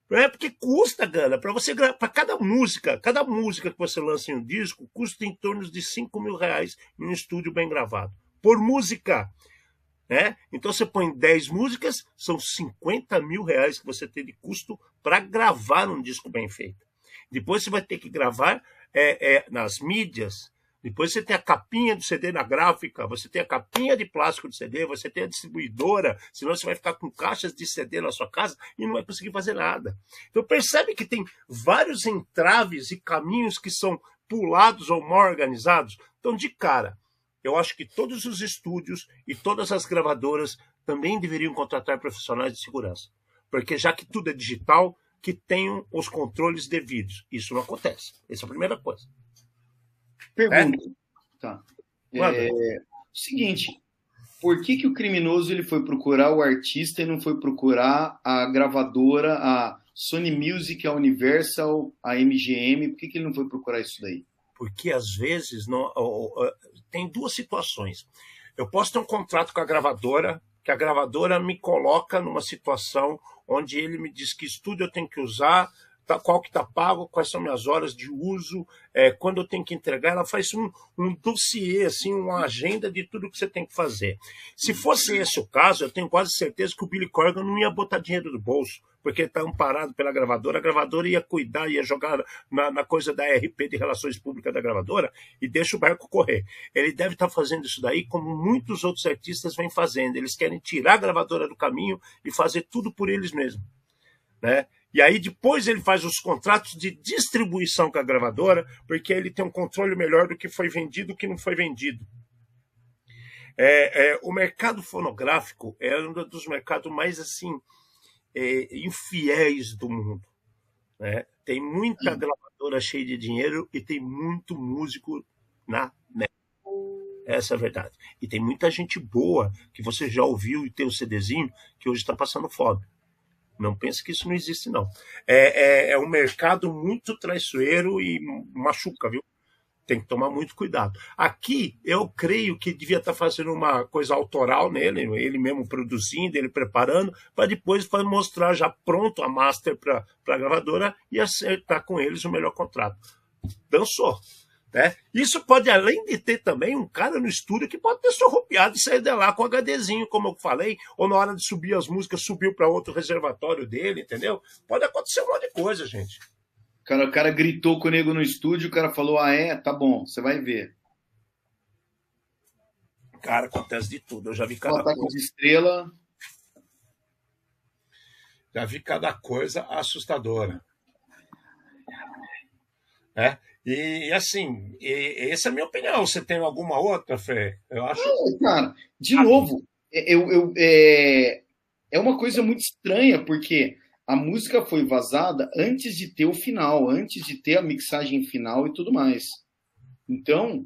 É porque custa, Gana, para você para cada música que você lança em um disco, custa em torno de R$ 5.000 em um estúdio bem gravado. Por música. Né? Então você põe 10 músicas, são R$ 50.000 que você tem de custo para gravar um disco bem feito. Depois você vai ter que gravar nas mídias. Depois você tem a capinha do CD na gráfica, você tem a capinha de plástico do CD, você tem a distribuidora, senão você vai ficar com caixas de CD na sua casa e não vai conseguir fazer nada. Então percebe que tem vários entraves e caminhos que são pulados ou mal organizados. Então, de cara, eu acho que todos os estúdios e todas as gravadoras também deveriam contratar profissionais de segurança. Porque já que tudo é digital, que tenham os controles devidos. Isso não acontece. Essa é a primeira coisa. Pergunta. Tá. Seguinte, por que o criminoso ele foi procurar o artista e não foi procurar a gravadora, a Sony Music, a Universal, a MGM? Por que ele não foi procurar isso daí? Porque às vezes tem duas situações. Eu posso ter um contrato com a gravadora, que a gravadora me coloca numa situação onde ele me diz que estúdio eu tenho que usar, qual que está pago, quais são minhas horas de uso, quando eu tenho que entregar. Ela faz um dossiê, assim, uma agenda de tudo que você tem que fazer. Se fosse esse o caso, eu tenho quase certeza que o Billy Corgan não ia botar dinheiro do bolso, porque ele está amparado pela gravadora, a gravadora ia cuidar, ia jogar na coisa da RP de Relações Públicas da gravadora e deixa o barco correr. Ele deve estar fazendo isso daí como muitos outros artistas vêm fazendo. Eles querem tirar a gravadora do caminho e fazer tudo por eles mesmos, né? E aí depois ele faz os contratos de distribuição com a gravadora, porque ele tem um controle melhor do que foi vendido e do que não foi vendido. O mercado fonográfico é um dos mercados mais assim infiéis do mundo, né? Tem muita gravadora cheia de dinheiro e tem muito músico na net. Essa é a verdade. E tem muita gente boa que você já ouviu e tem o CDzinho que hoje está passando fome. Não pense que isso não existe, não. É um mercado muito traiçoeiro e machuca, viu? Tem que tomar muito cuidado. Aqui, eu creio que devia estar fazendo uma coisa autoral nele, ele mesmo produzindo, ele preparando, para depois mostrar já pronto a master para a gravadora e acertar com eles o melhor contrato. Dançou. Né? Isso pode, além de ter também um cara no estúdio que pode ter sorrupiado e sair de lá com o HDzinho, como eu falei, ou na hora de subir as músicas, subiu para outro reservatório dele, entendeu? Pode acontecer um monte de coisa, gente. O cara gritou com o nego no estúdio, o cara falou, tá bom, você vai ver. Cara, acontece de tudo, eu já vi cada coisa. De estrela. Já vi cada coisa assustadora. E assim, essa é a minha opinião. Você tem alguma outra, Fê? Eu acho. Cara, de novo, é uma coisa muito estranha, porque a música foi vazada antes de ter o final, antes de ter a mixagem final e tudo mais. Então,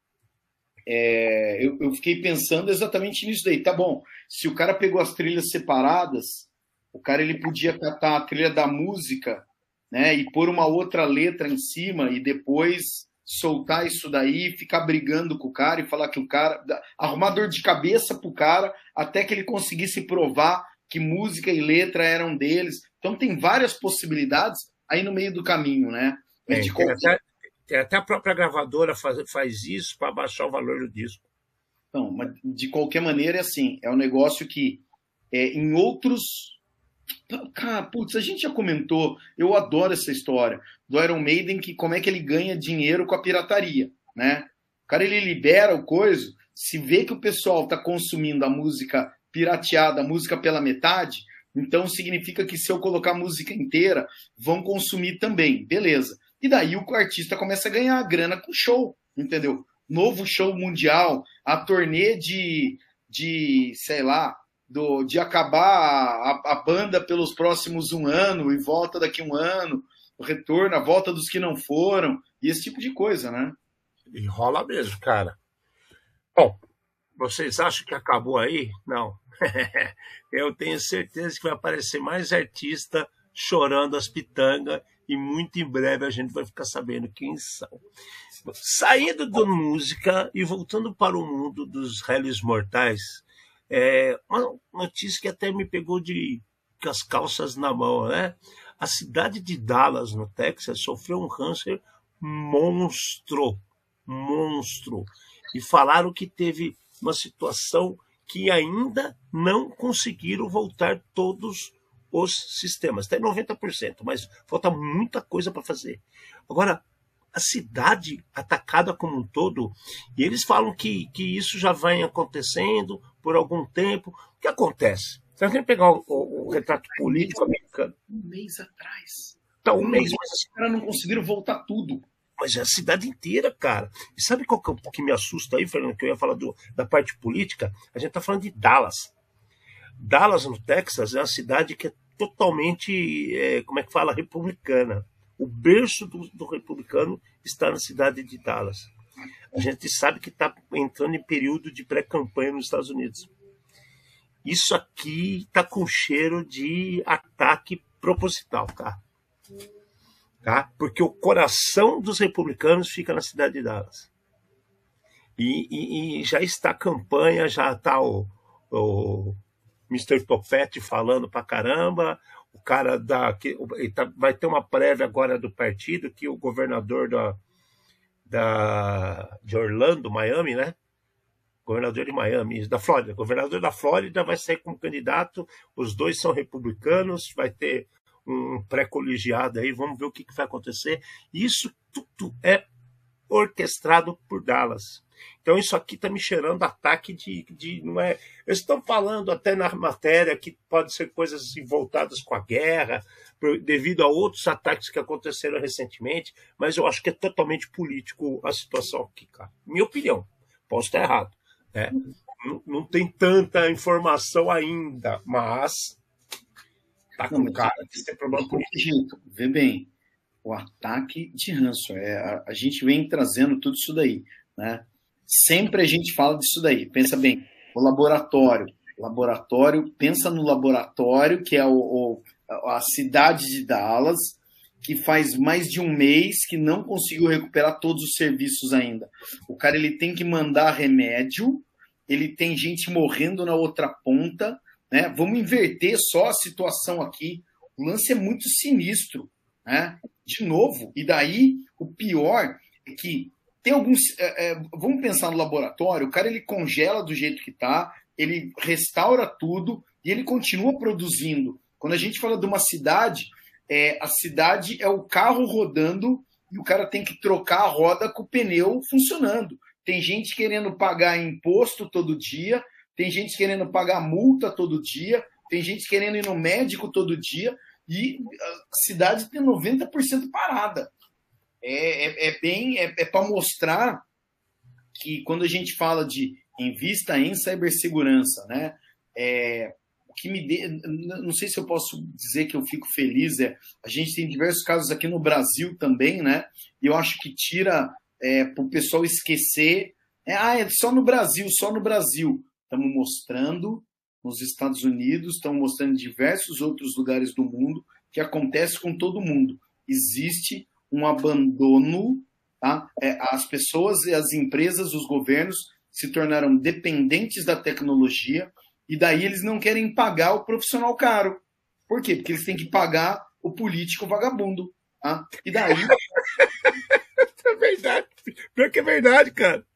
eu fiquei pensando exatamente nisso daí. Tá bom, se o cara pegou as trilhas separadas, o cara ele podia catar a trilha da música, né, e pôr uma outra letra em cima e depois soltar isso daí, ficar brigando com o cara e falar que o cara... arrumar dor de cabeça pro cara até que ele conseguisse provar que música e letra eram deles. Então tem várias possibilidades aí no meio do caminho, né? Tem até a própria gravadora faz isso para baixar o valor do disco. Então, mas de qualquer maneira, assim, é um negócio que em outros... Cara, putz, a gente já comentou, eu adoro essa história do Iron Maiden, que como é que ele ganha dinheiro com a pirataria, né? O cara, ele libera o coisa, se vê que o pessoal tá consumindo a música pirateada, a música pela metade, então significa que se eu colocar a música inteira, vão consumir também, beleza. E daí o artista começa a ganhar grana com show, entendeu? Novo show mundial, a turnê de sei lá, de acabar a banda pelos próximos 1 ano e volta daqui 1 ano, o retorno, a volta dos que não foram, e esse tipo de coisa, né? E rola mesmo, cara. Bom, vocês acham que acabou aí? Não. Eu tenho certeza que vai aparecer mais artista chorando as pitangas e muito em breve a gente vai ficar sabendo quem são. Saindo da música e voltando para o mundo dos réis mortais, uma notícia que até me pegou com as calças na mão, né? A cidade de Dallas, no Texas, sofreu um câncer monstro. E falaram que teve uma situação que ainda não conseguiram voltar todos os sistemas. Até 90%, mas falta muita coisa para fazer. Agora, a cidade atacada como um todo, e eles falam que isso já vem acontecendo por algum tempo. O que acontece? Se a gente pegar o retrato político americano... Um mês atrás. Tá, um mês, mas os caras não conseguiram voltar tudo. Mas é a cidade inteira, cara. E sabe qual que me assusta aí, Fernando, que eu ia falar da parte política? A gente tá falando de Dallas. Dallas, no Texas, é uma cidade que é totalmente, como é que fala, republicana. O berço do republicano está na cidade de Dallas. A gente sabe que está entrando em período de pré-campanha nos Estados Unidos. Isso aqui está com cheiro de ataque proposital, tá? Porque o coração dos republicanos fica na cidade de Dallas. E já está a campanha, já está o Mr. Topete falando pra caramba, o cara vai ter uma prévia agora do partido, que o governador de Orlando, Miami, né? Governador de Miami, da Flórida. Governador da Flórida vai sair como candidato, os dois são republicanos, vai ter um pré-colegiado aí, vamos ver o que vai acontecer. Isso tudo é orquestrado por Dallas. Então isso aqui está me cheirando ataque de não é. Eles estão falando até na matéria que pode ser coisas assim, voltadas com a guerra, devido a outros ataques que aconteceram recentemente, mas eu acho que é totalmente político a situação aqui, cara. Minha opinião, posso estar errado, né? Não tem tanta informação ainda, mas tá com cara de ter problema político. Vê bem, o ataque de ranço, a gente vem trazendo tudo isso daí, né? Sempre a gente fala disso daí. Pensa bem, o laboratório, pensa no laboratório, que é a cidade de Dallas, que faz mais de um mês que não conseguiu recuperar todos os serviços ainda. O cara ele tem que mandar remédio, ele tem gente morrendo na outra ponta, né? Vamos inverter só a situação aqui. O lance é muito sinistro, né? De novo, e daí o pior é que tem alguns. Vamos pensar no laboratório, o cara ele congela do jeito que está, ele restaura tudo e ele continua produzindo. Quando a gente fala de uma cidade, a cidade é o carro rodando e o cara tem que trocar a roda com o pneu funcionando. Tem gente querendo pagar imposto todo dia, tem gente querendo pagar multa todo dia, tem gente querendo ir no médico todo dia e a cidade tem 90% parada. É para mostrar que quando a gente fala de invista em cibersegurança, né? O que não sei se eu posso dizer que eu fico feliz, a gente tem diversos casos aqui no Brasil também, né? E eu acho que tira para o pessoal esquecer, é só no Brasil, só no Brasil. Estamos mostrando nos Estados Unidos, estamos mostrando em diversos outros lugares do mundo que acontece com todo mundo. Existe um abandono, tá? As pessoas e as empresas, os governos se tornaram dependentes da tecnologia e daí eles não querem pagar o profissional caro. Por quê? Porque eles têm que pagar o político vagabundo. Tá? E daí... É verdade. Pior que é verdade, cara.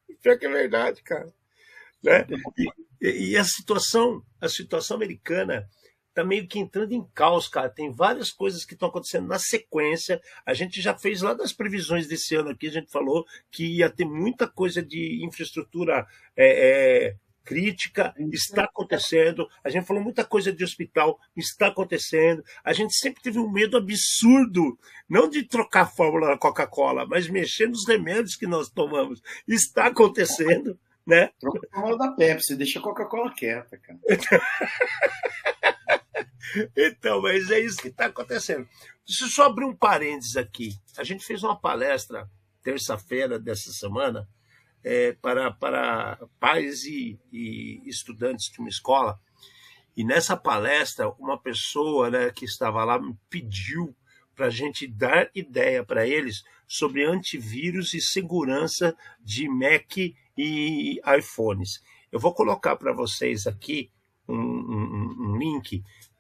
Né? E a situação americana está meio que entrando em caos, cara. Tem várias coisas que estão acontecendo na sequência. A gente já fez lá das previsões desse ano aqui, a gente falou que ia ter muita coisa de infraestrutura crítica, está acontecendo. A gente falou muita coisa de hospital, está acontecendo. A gente sempre teve um medo absurdo, não de trocar a fórmula da Coca-Cola, mas mexer nos remédios que nós tomamos. Está acontecendo, né? Troca a fórmula da Pepsi, deixa a Coca-Cola quieta, cara. Então, mas é isso que está acontecendo. Deixa eu só abrir um parênteses aqui. A gente fez uma palestra terça-feira dessa semana para pais e estudantes de uma escola. E nessa palestra, uma pessoa, né, que estava lá me pediu para a gente dar ideia para eles sobre antivírus e segurança de Mac e iPhones. Eu vou colocar para vocês aqui um link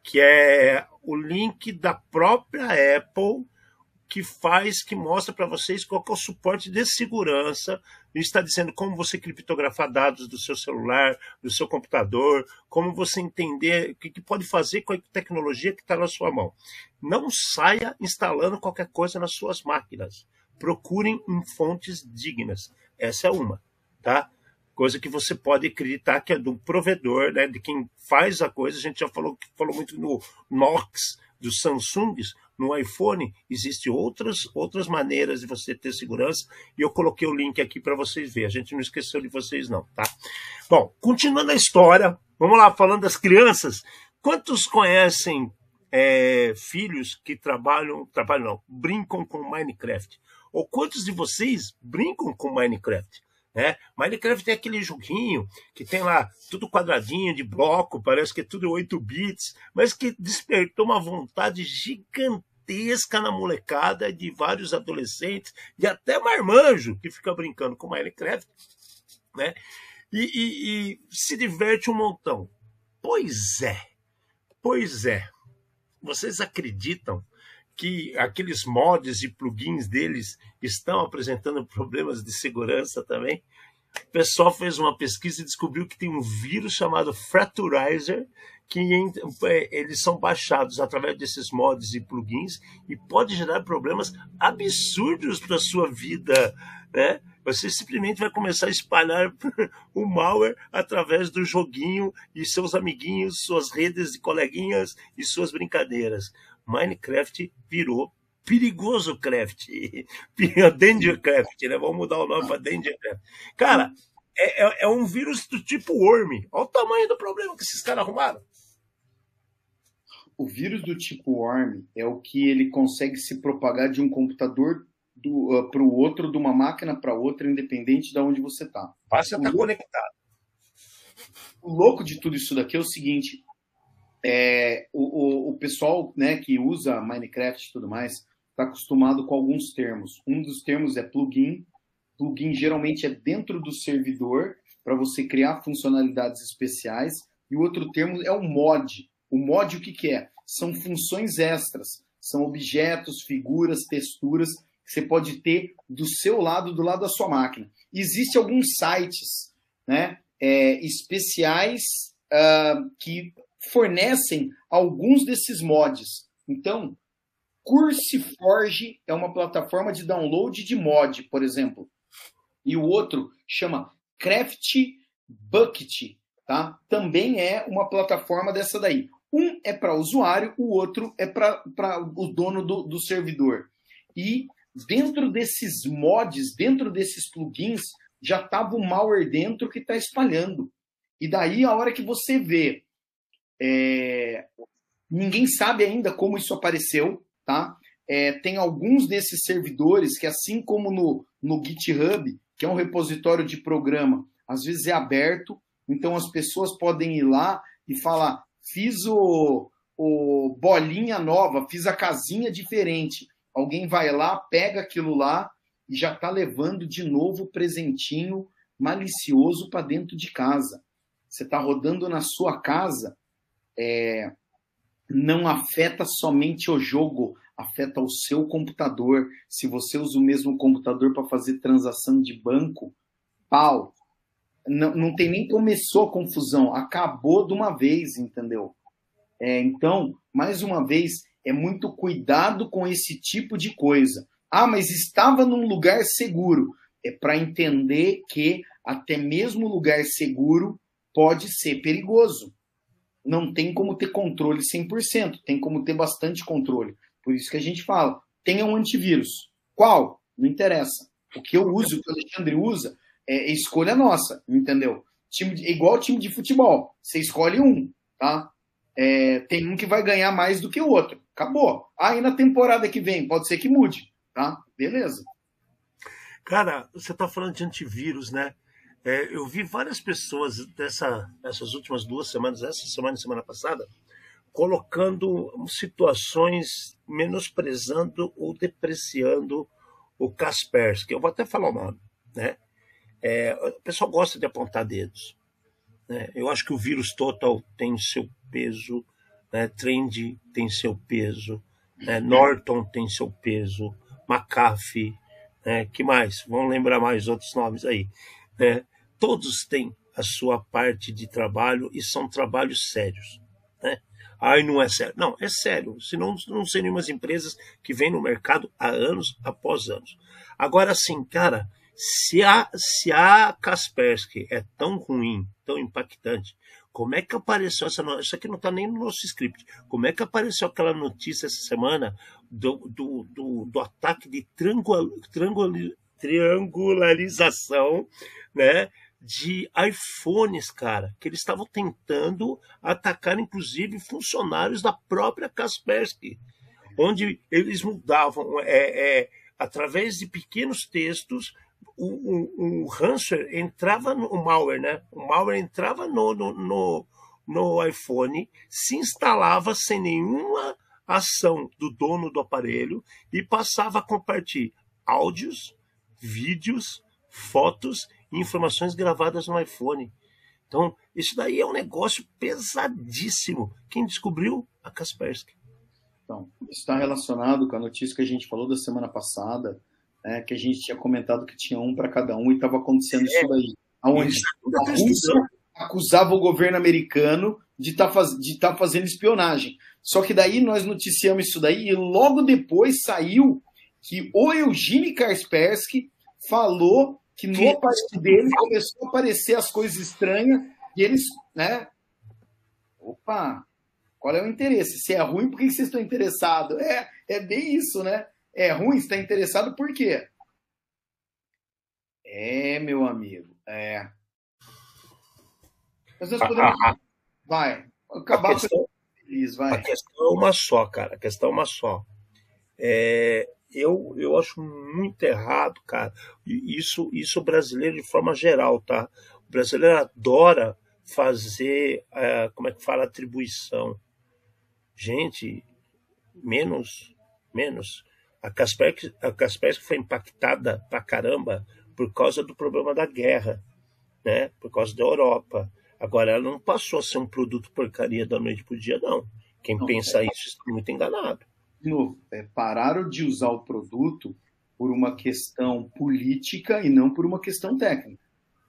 que é o link da própria Apple que mostra para vocês qual que é o suporte de segurança, e está dizendo como você criptografar dados do seu celular, do seu computador, como você entender o que pode fazer com a tecnologia que está na sua mão. Não saia instalando qualquer coisa nas suas máquinas. Procurem em fontes dignas. Essa é uma, tá? Coisa que você pode acreditar que é do provedor, né, de quem faz a coisa. A gente já falou muito no Knox, dos Samsungs. No iPhone existem outras maneiras de você ter segurança, e eu coloquei o link aqui para vocês verem. A gente não esqueceu de vocês não, tá? Bom, continuando a história, vamos lá, falando das crianças. Quantos conhecem filhos que brincam com Minecraft? Ou quantos de vocês brincam com Minecraft? Minecraft é aquele joguinho que tem lá tudo quadradinho de bloco, parece que é tudo 8 bits, mas que despertou uma vontade gigantesca na molecada de vários adolescentes, e até marmanjo que fica brincando com Minecraft, né? E se diverte um montão. Pois é. Vocês acreditam que aqueles mods e plugins deles estão apresentando problemas de segurança também? O pessoal fez uma pesquisa e descobriu que tem um vírus chamado Fracturizer, que eles são baixados através desses mods e plugins e pode gerar problemas absurdos para a sua vida, né? Você simplesmente vai começar a espalhar o malware através do joguinho e seus amiguinhos, suas redes de coleguinhas e suas brincadeiras. Minecraft virou perigoso craft, Dangercraft, né? Vamos mudar o nome para Dangercraft. Cara, é um vírus do tipo Worm. Olha o tamanho do problema que esses caras arrumaram. O vírus do tipo Worm é o que ele consegue se propagar de um computador para o outro, de uma máquina para outra, independente de onde você está. Basta estar conectado. O louco de tudo isso daqui é o seguinte: o pessoal, né, que usa Minecraft e tudo mais está acostumado com alguns termos. Um dos termos é plugin. Plugin geralmente é dentro do servidor para você criar funcionalidades especiais. E o outro termo é o mod. O mod, o que é? São funções extras. São objetos, figuras, texturas que você pode ter do seu lado, do lado da sua máquina. Existem alguns sites, né, especiais que fornecem alguns desses mods. Então, CurseForge é uma plataforma de download de mod, por exemplo. E o outro chama CraftBucket, tá? Também é uma plataforma dessa daí. Um é para usuário, o outro é para o dono do servidor. E dentro desses mods, dentro desses plugins, já estava o malware dentro que está espalhando. E daí, a hora que você vê, ninguém sabe ainda como isso apareceu, tá? Tem alguns desses servidores que, assim como no GitHub, que é um repositório de programa, às vezes é aberto, então as pessoas podem ir lá e falar: fiz o bolinha nova, fiz a casinha diferente. Alguém vai lá, pega aquilo lá e já está levando de novo o presentinho malicioso para dentro de casa. Você está rodando na sua casa, não afeta somente o jogo, afeta o seu computador. Se você usa o mesmo computador para fazer transação de banco, pau. Não tem nem começou a confusão, acabou de uma vez, entendeu? Então, mais uma vez, é muito cuidado com esse tipo de coisa. Ah, mas estava num lugar seguro. É para entender que até mesmo lugar seguro pode ser perigoso. Não tem como ter controle 100%, tem como ter bastante controle. Por isso que a gente fala, tenha um antivírus. Qual? Não interessa. O que eu uso, o que o Alexandre usa, é escolha nossa, entendeu? Igual time de futebol. Você escolhe um, tá? Tem um que vai ganhar mais do que o outro. Acabou. Aí na temporada que vem, pode ser que mude, tá? Beleza. Cara, você tá falando de antivírus, né? Eu vi várias pessoas dessas últimas 2 semanas, essa semana e semana passada, colocando situações menosprezando ou depreciando o Kaspersky. Eu vou até falar o nome, né? O pessoal gosta de apontar dedos, né? Eu acho que o vírus Total tem seu peso, né? Trend tem seu peso, né? Norton tem seu peso, McAfee, né? Que mais? Vamos lembrar mais outros nomes aí, né? Todos têm a sua parte de trabalho e são trabalhos sérios, né? Ai, não é sério. Não, é sério. Senão não seriam umas empresas que vêm no mercado há anos após anos. Agora, sim, cara, se a Kaspersky é tão ruim, tão impactante, como é que apareceu essa notícia? Isso aqui não está nem no nosso script. Como é que apareceu aquela notícia essa semana do ataque de triangularização, né, de iPhones, cara, que eles estavam tentando atacar, inclusive, funcionários da própria Kaspersky, onde eles mudavam, através de pequenos textos, o ransomware entrava o malware, né? O malware entrava no iPhone, se instalava sem nenhuma ação do dono do aparelho e passava a compartilhar áudios, vídeos, fotos e informações gravadas no iPhone. Então, isso daí é um negócio pesadíssimo. Quem descobriu? A Kaspersky. Então, isso está relacionado com a notícia que a gente falou da semana passada, né, que a gente tinha comentado que tinha um para cada um e estava acontecendo isso daí. Onde a Rússia acusava o governo americano de tá fazendo espionagem. Só que daí nós noticiamos isso daí e logo depois saiu que o Eugene Kaspersky falou que no aparelho dele começou a aparecer as coisas estranhas e eles, né? Opa, qual é o interesse? Se é ruim, por que vocês estão interessados? É bem isso, né? É ruim, você está interessado por quê? Meu amigo, Mas nós podemos... Vai, acabar feliz, vai. A questão é uma só, cara. A questão é uma só. Eu acho muito errado, cara. Isso o brasileiro de forma geral, tá? O brasileiro adora fazer, como é que fala, atribuição. Gente, menos. A Kaspersky foi impactada pra caramba por causa do problema da guerra, né? Por causa da Europa. Agora, ela não passou a ser um produto porcaria da noite pro dia, não. Quem pensa isso está muito enganado. De novo, pararam de usar o produto por uma questão política e não por uma questão técnica.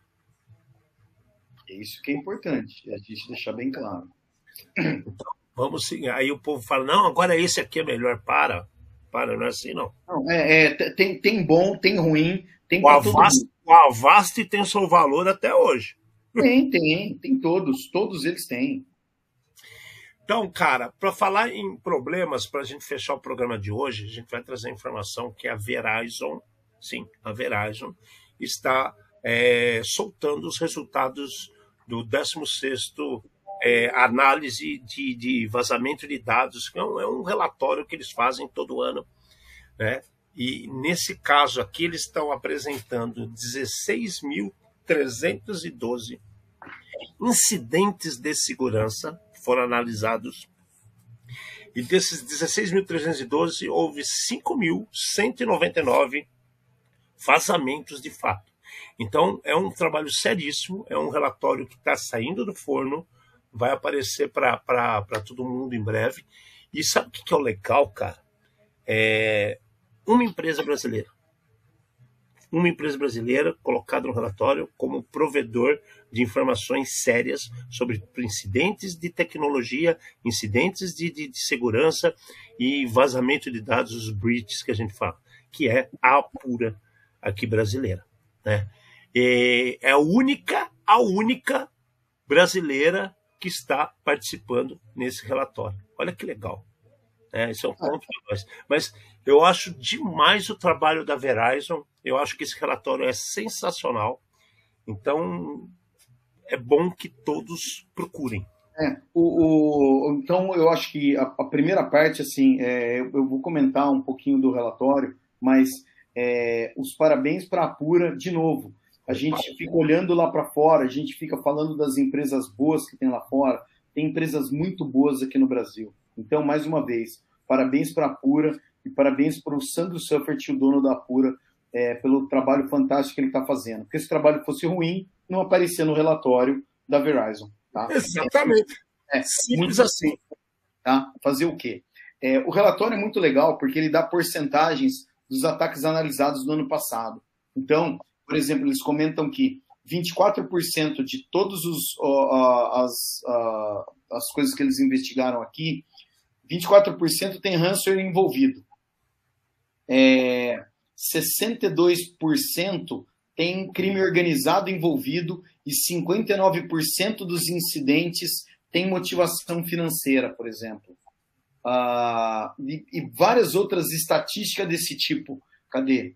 É isso que é importante, a gente deixar bem claro. Então, vamos seguir. Aí o povo fala, não, agora esse aqui é melhor. Para, não é assim, não. Tem bom, tem ruim, tem o Avast tem seu valor até hoje. Tem todos eles têm. Então, cara, para falar em problemas, para a gente fechar o programa de hoje, a gente vai trazer a informação que a Verizon, a Verizon está soltando os resultados do 16º análise de vazamento de dados, que é um relatório que eles fazem todo ano, né? E nesse caso aqui eles estão apresentando 16.312 incidentes de segurança que foram analisados, e desses 16.312 houve 5.199 vazamentos de fato. Então é um trabalho seríssimo, é um relatório que está saindo do forno, vai aparecer para todo mundo em breve. E sabe o que é o legal, cara? Uma empresa brasileira colocada no relatório como provedor de informações sérias sobre incidentes de tecnologia, incidentes de segurança e vazamento de dados, os breaches que a gente fala, que é a Apura aqui brasileira, né? É a única brasileira que está participando nesse relatório. Olha que legal. Isso é um ponto de nós. Mas eu acho demais o trabalho da Verizon. Eu acho que esse relatório é sensacional. Então, é bom que todos procurem. Então, eu acho que a primeira parte, assim, eu vou comentar um pouquinho do relatório, mas os parabéns para a Apura, de novo. A gente fica olhando lá para fora, a gente fica falando das empresas boas que tem lá fora. Tem empresas muito boas aqui no Brasil. Então, mais uma vez, parabéns para a Apura e parabéns para o Sandro Suffert, o dono da Apura, pelo trabalho fantástico que ele está fazendo. Porque se o trabalho fosse ruim, não aparecia no relatório da Verizon. Tá? Exatamente. Simples assim. tá? Fazer o quê? O relatório é muito legal porque ele dá porcentagens dos ataques analisados no ano passado. Então, por exemplo, eles comentam que 24% de todas as coisas que eles investigaram aqui, 24% tem ransomware envolvido. 62% tem crime organizado envolvido e 59% dos incidentes tem motivação financeira, por exemplo. E várias outras estatísticas desse tipo. Cadê?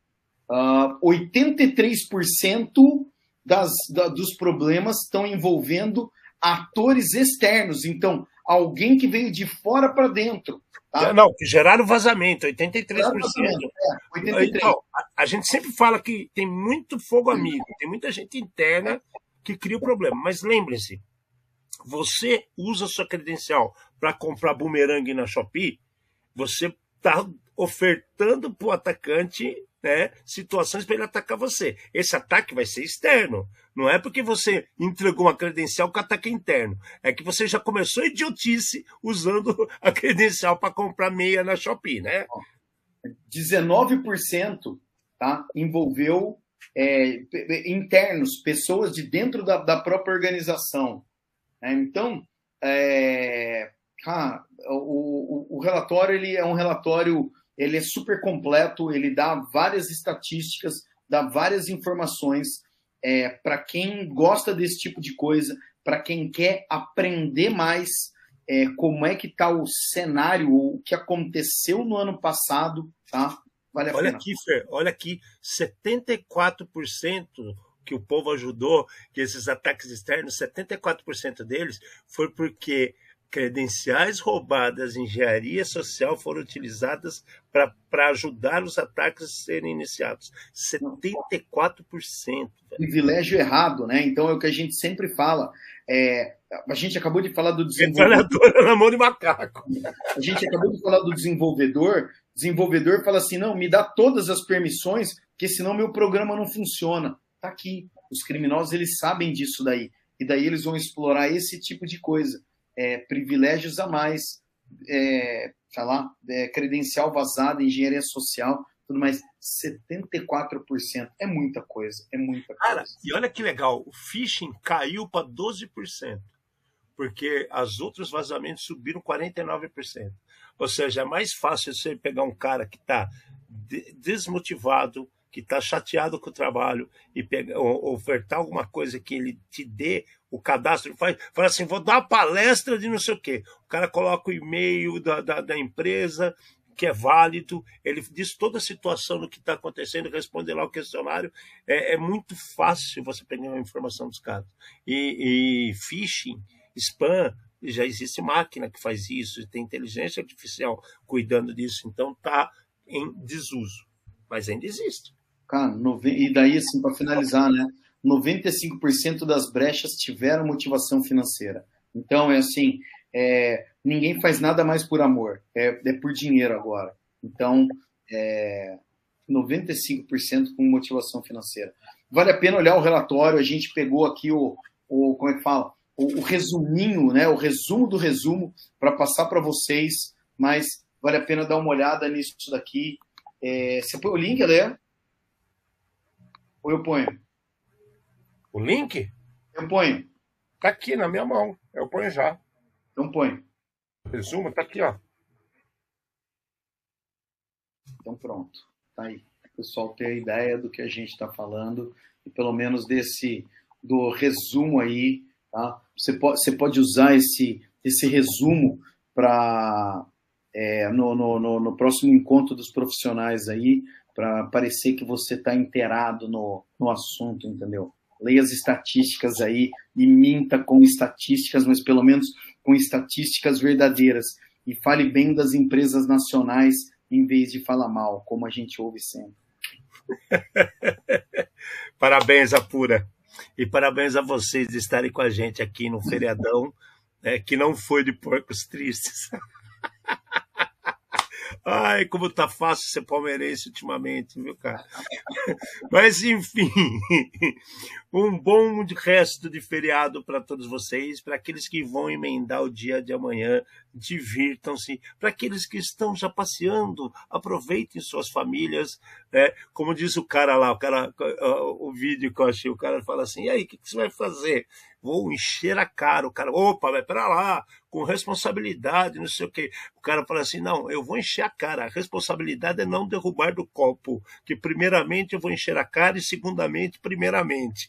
83% dos problemas estão envolvendo atores externos. Então, alguém que veio de fora para dentro. Tá? Não, que geraram vazamento, 83%. 83%. Então, a gente sempre fala que tem muito fogo amigo, tem muita gente interna que cria o problema. Mas lembre-se, você usa sua credencial para comprar bumerangue na Shopee, você está ofertando para o atacante, né, situações para ele atacar você. Esse ataque vai ser externo. Não é porque você entregou uma credencial que o ataque é interno. É que você já começou idiotice usando a credencial para comprar meia na Shopee, né? 19%, tá, envolveu internos, pessoas de dentro da própria organização. Então, o relatório ele é um relatório, ele é super completo, ele dá várias estatísticas, dá várias informações para quem gosta desse tipo de coisa, para quem quer aprender mais como é que está o cenário, o que aconteceu no ano passado, tá? Vale a olha pena. Aqui, Fer, olha aqui, 74% que o povo ajudou, que esses ataques externos, 74% deles foi porque credenciais roubadas em engenharia social foram utilizadas para ajudar os ataques a serem iniciados. 74%. Privilégio errado, né? Então é o que a gente sempre fala. A gente acabou de falar do desenvolvedor. Metralhadora na mão de macaco. A gente acabou de falar do desenvolvedor. O desenvolvedor fala assim, não, me dá todas as permissões, porque senão meu programa não funciona. Tá aqui. Os criminosos, eles sabem disso daí. E daí eles vão explorar esse tipo de coisa. Privilégios a mais, credencial vazada, engenharia social, tudo mais. 74% é muita coisa, é muita coisa. Cara, e olha que legal, o phishing caiu para 12%, porque os outros vazamentos subiram 49%. Ou seja, é mais fácil você pegar um cara que está desmotivado, que está chateado com o trabalho e ofertar alguma coisa que ele te dê o cadastro, fala assim, vou dar uma palestra de não sei o quê. O cara coloca o e-mail da empresa, que é válido, ele diz toda a situação do que está acontecendo, responde lá o questionário. É muito fácil você pegar uma informação dos caras. E phishing, spam, já existe máquina que faz isso, tem inteligência artificial cuidando disso, então está em desuso. Mas ainda existe. Cara, e daí, assim, para finalizar, né? 95% das brechas tiveram motivação financeira. Então, assim, ninguém faz nada mais por amor. É por dinheiro agora. Então, 95% com motivação financeira. Vale a pena olhar o relatório. A gente pegou aqui como é que fala? O resuminho, né? O resumo do resumo para passar para vocês. Mas vale a pena dar uma olhada nisso daqui. Você põe o link, Alê? Ou eu ponho? O link? Eu ponho. Tá aqui na minha mão. Eu ponho já. Então põe. Resumo, tá aqui, ó. Então pronto. Tá aí. O pessoal ter a ideia do que a gente está falando e pelo menos do resumo aí, tá? Você pode usar esse resumo para no próximo encontro dos profissionais aí, para parecer que você está inteirado no assunto, entendeu? Leia as estatísticas aí e minta com estatísticas, mas pelo menos com estatísticas verdadeiras. E fale bem das empresas nacionais em vez de falar mal, como a gente ouve sempre. Parabéns, Apura. E parabéns a vocês de estarem com a gente aqui no feriadão, que não foi de porcos tristes. Ai, como tá fácil ser palmeirense ultimamente, viu, cara? Mas, enfim, um bom resto de feriado para todos vocês, para aqueles que vão emendar o dia de amanhã, divirtam-se. Para aqueles que estão já passeando, aproveitem suas famílias. Como diz o cara lá, o vídeo que eu achei, o cara fala assim, e aí, o que você vai fazer? Vou encher a cara. O cara, opa, vai para lá, com responsabilidade, não sei o quê. O cara fala assim, não, eu vou encher a cara. A responsabilidade é não derrubar do copo, que primeiramente eu vou encher a cara e segundamente, primeiramente.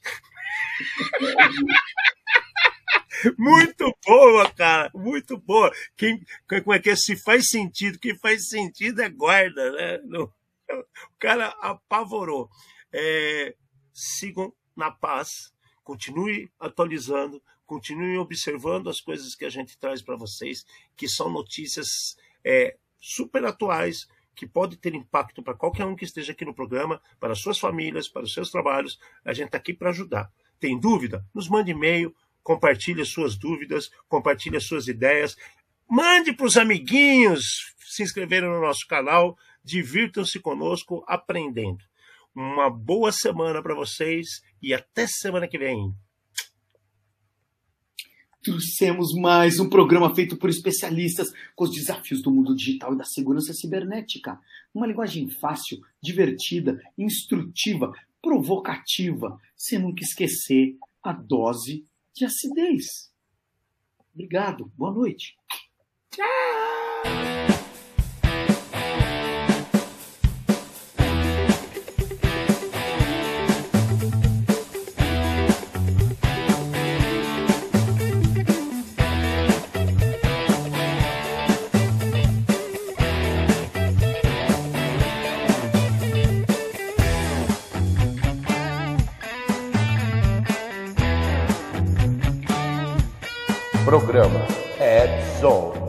Muito boa, cara, muito boa. Como é que é? Se faz sentido, quem faz sentido é guarda, né? O cara apavorou. Sigam na paz, continue atualizando, continue observando as coisas que a gente traz para vocês, que são notícias super atuais, que pode ter impacto para qualquer um que esteja aqui no programa, para suas famílias, para os seus trabalhos. A gente está aqui para ajudar. Tem dúvida? Nos mande e-mail, compartilhe as suas dúvidas, compartilhe as suas ideias, mande para os amiguinhos se inscreverem no nosso canal, divirtam-se conosco aprendendo. Uma boa semana para vocês e até semana que vem. Trouxemos mais um programa feito por especialistas com os desafios do mundo digital e da segurança cibernética. Uma linguagem fácil, divertida, instrutiva, provocativa, sem nunca esquecer a dose de acidez. Obrigado, boa noite. Tchau! Programa Edzone.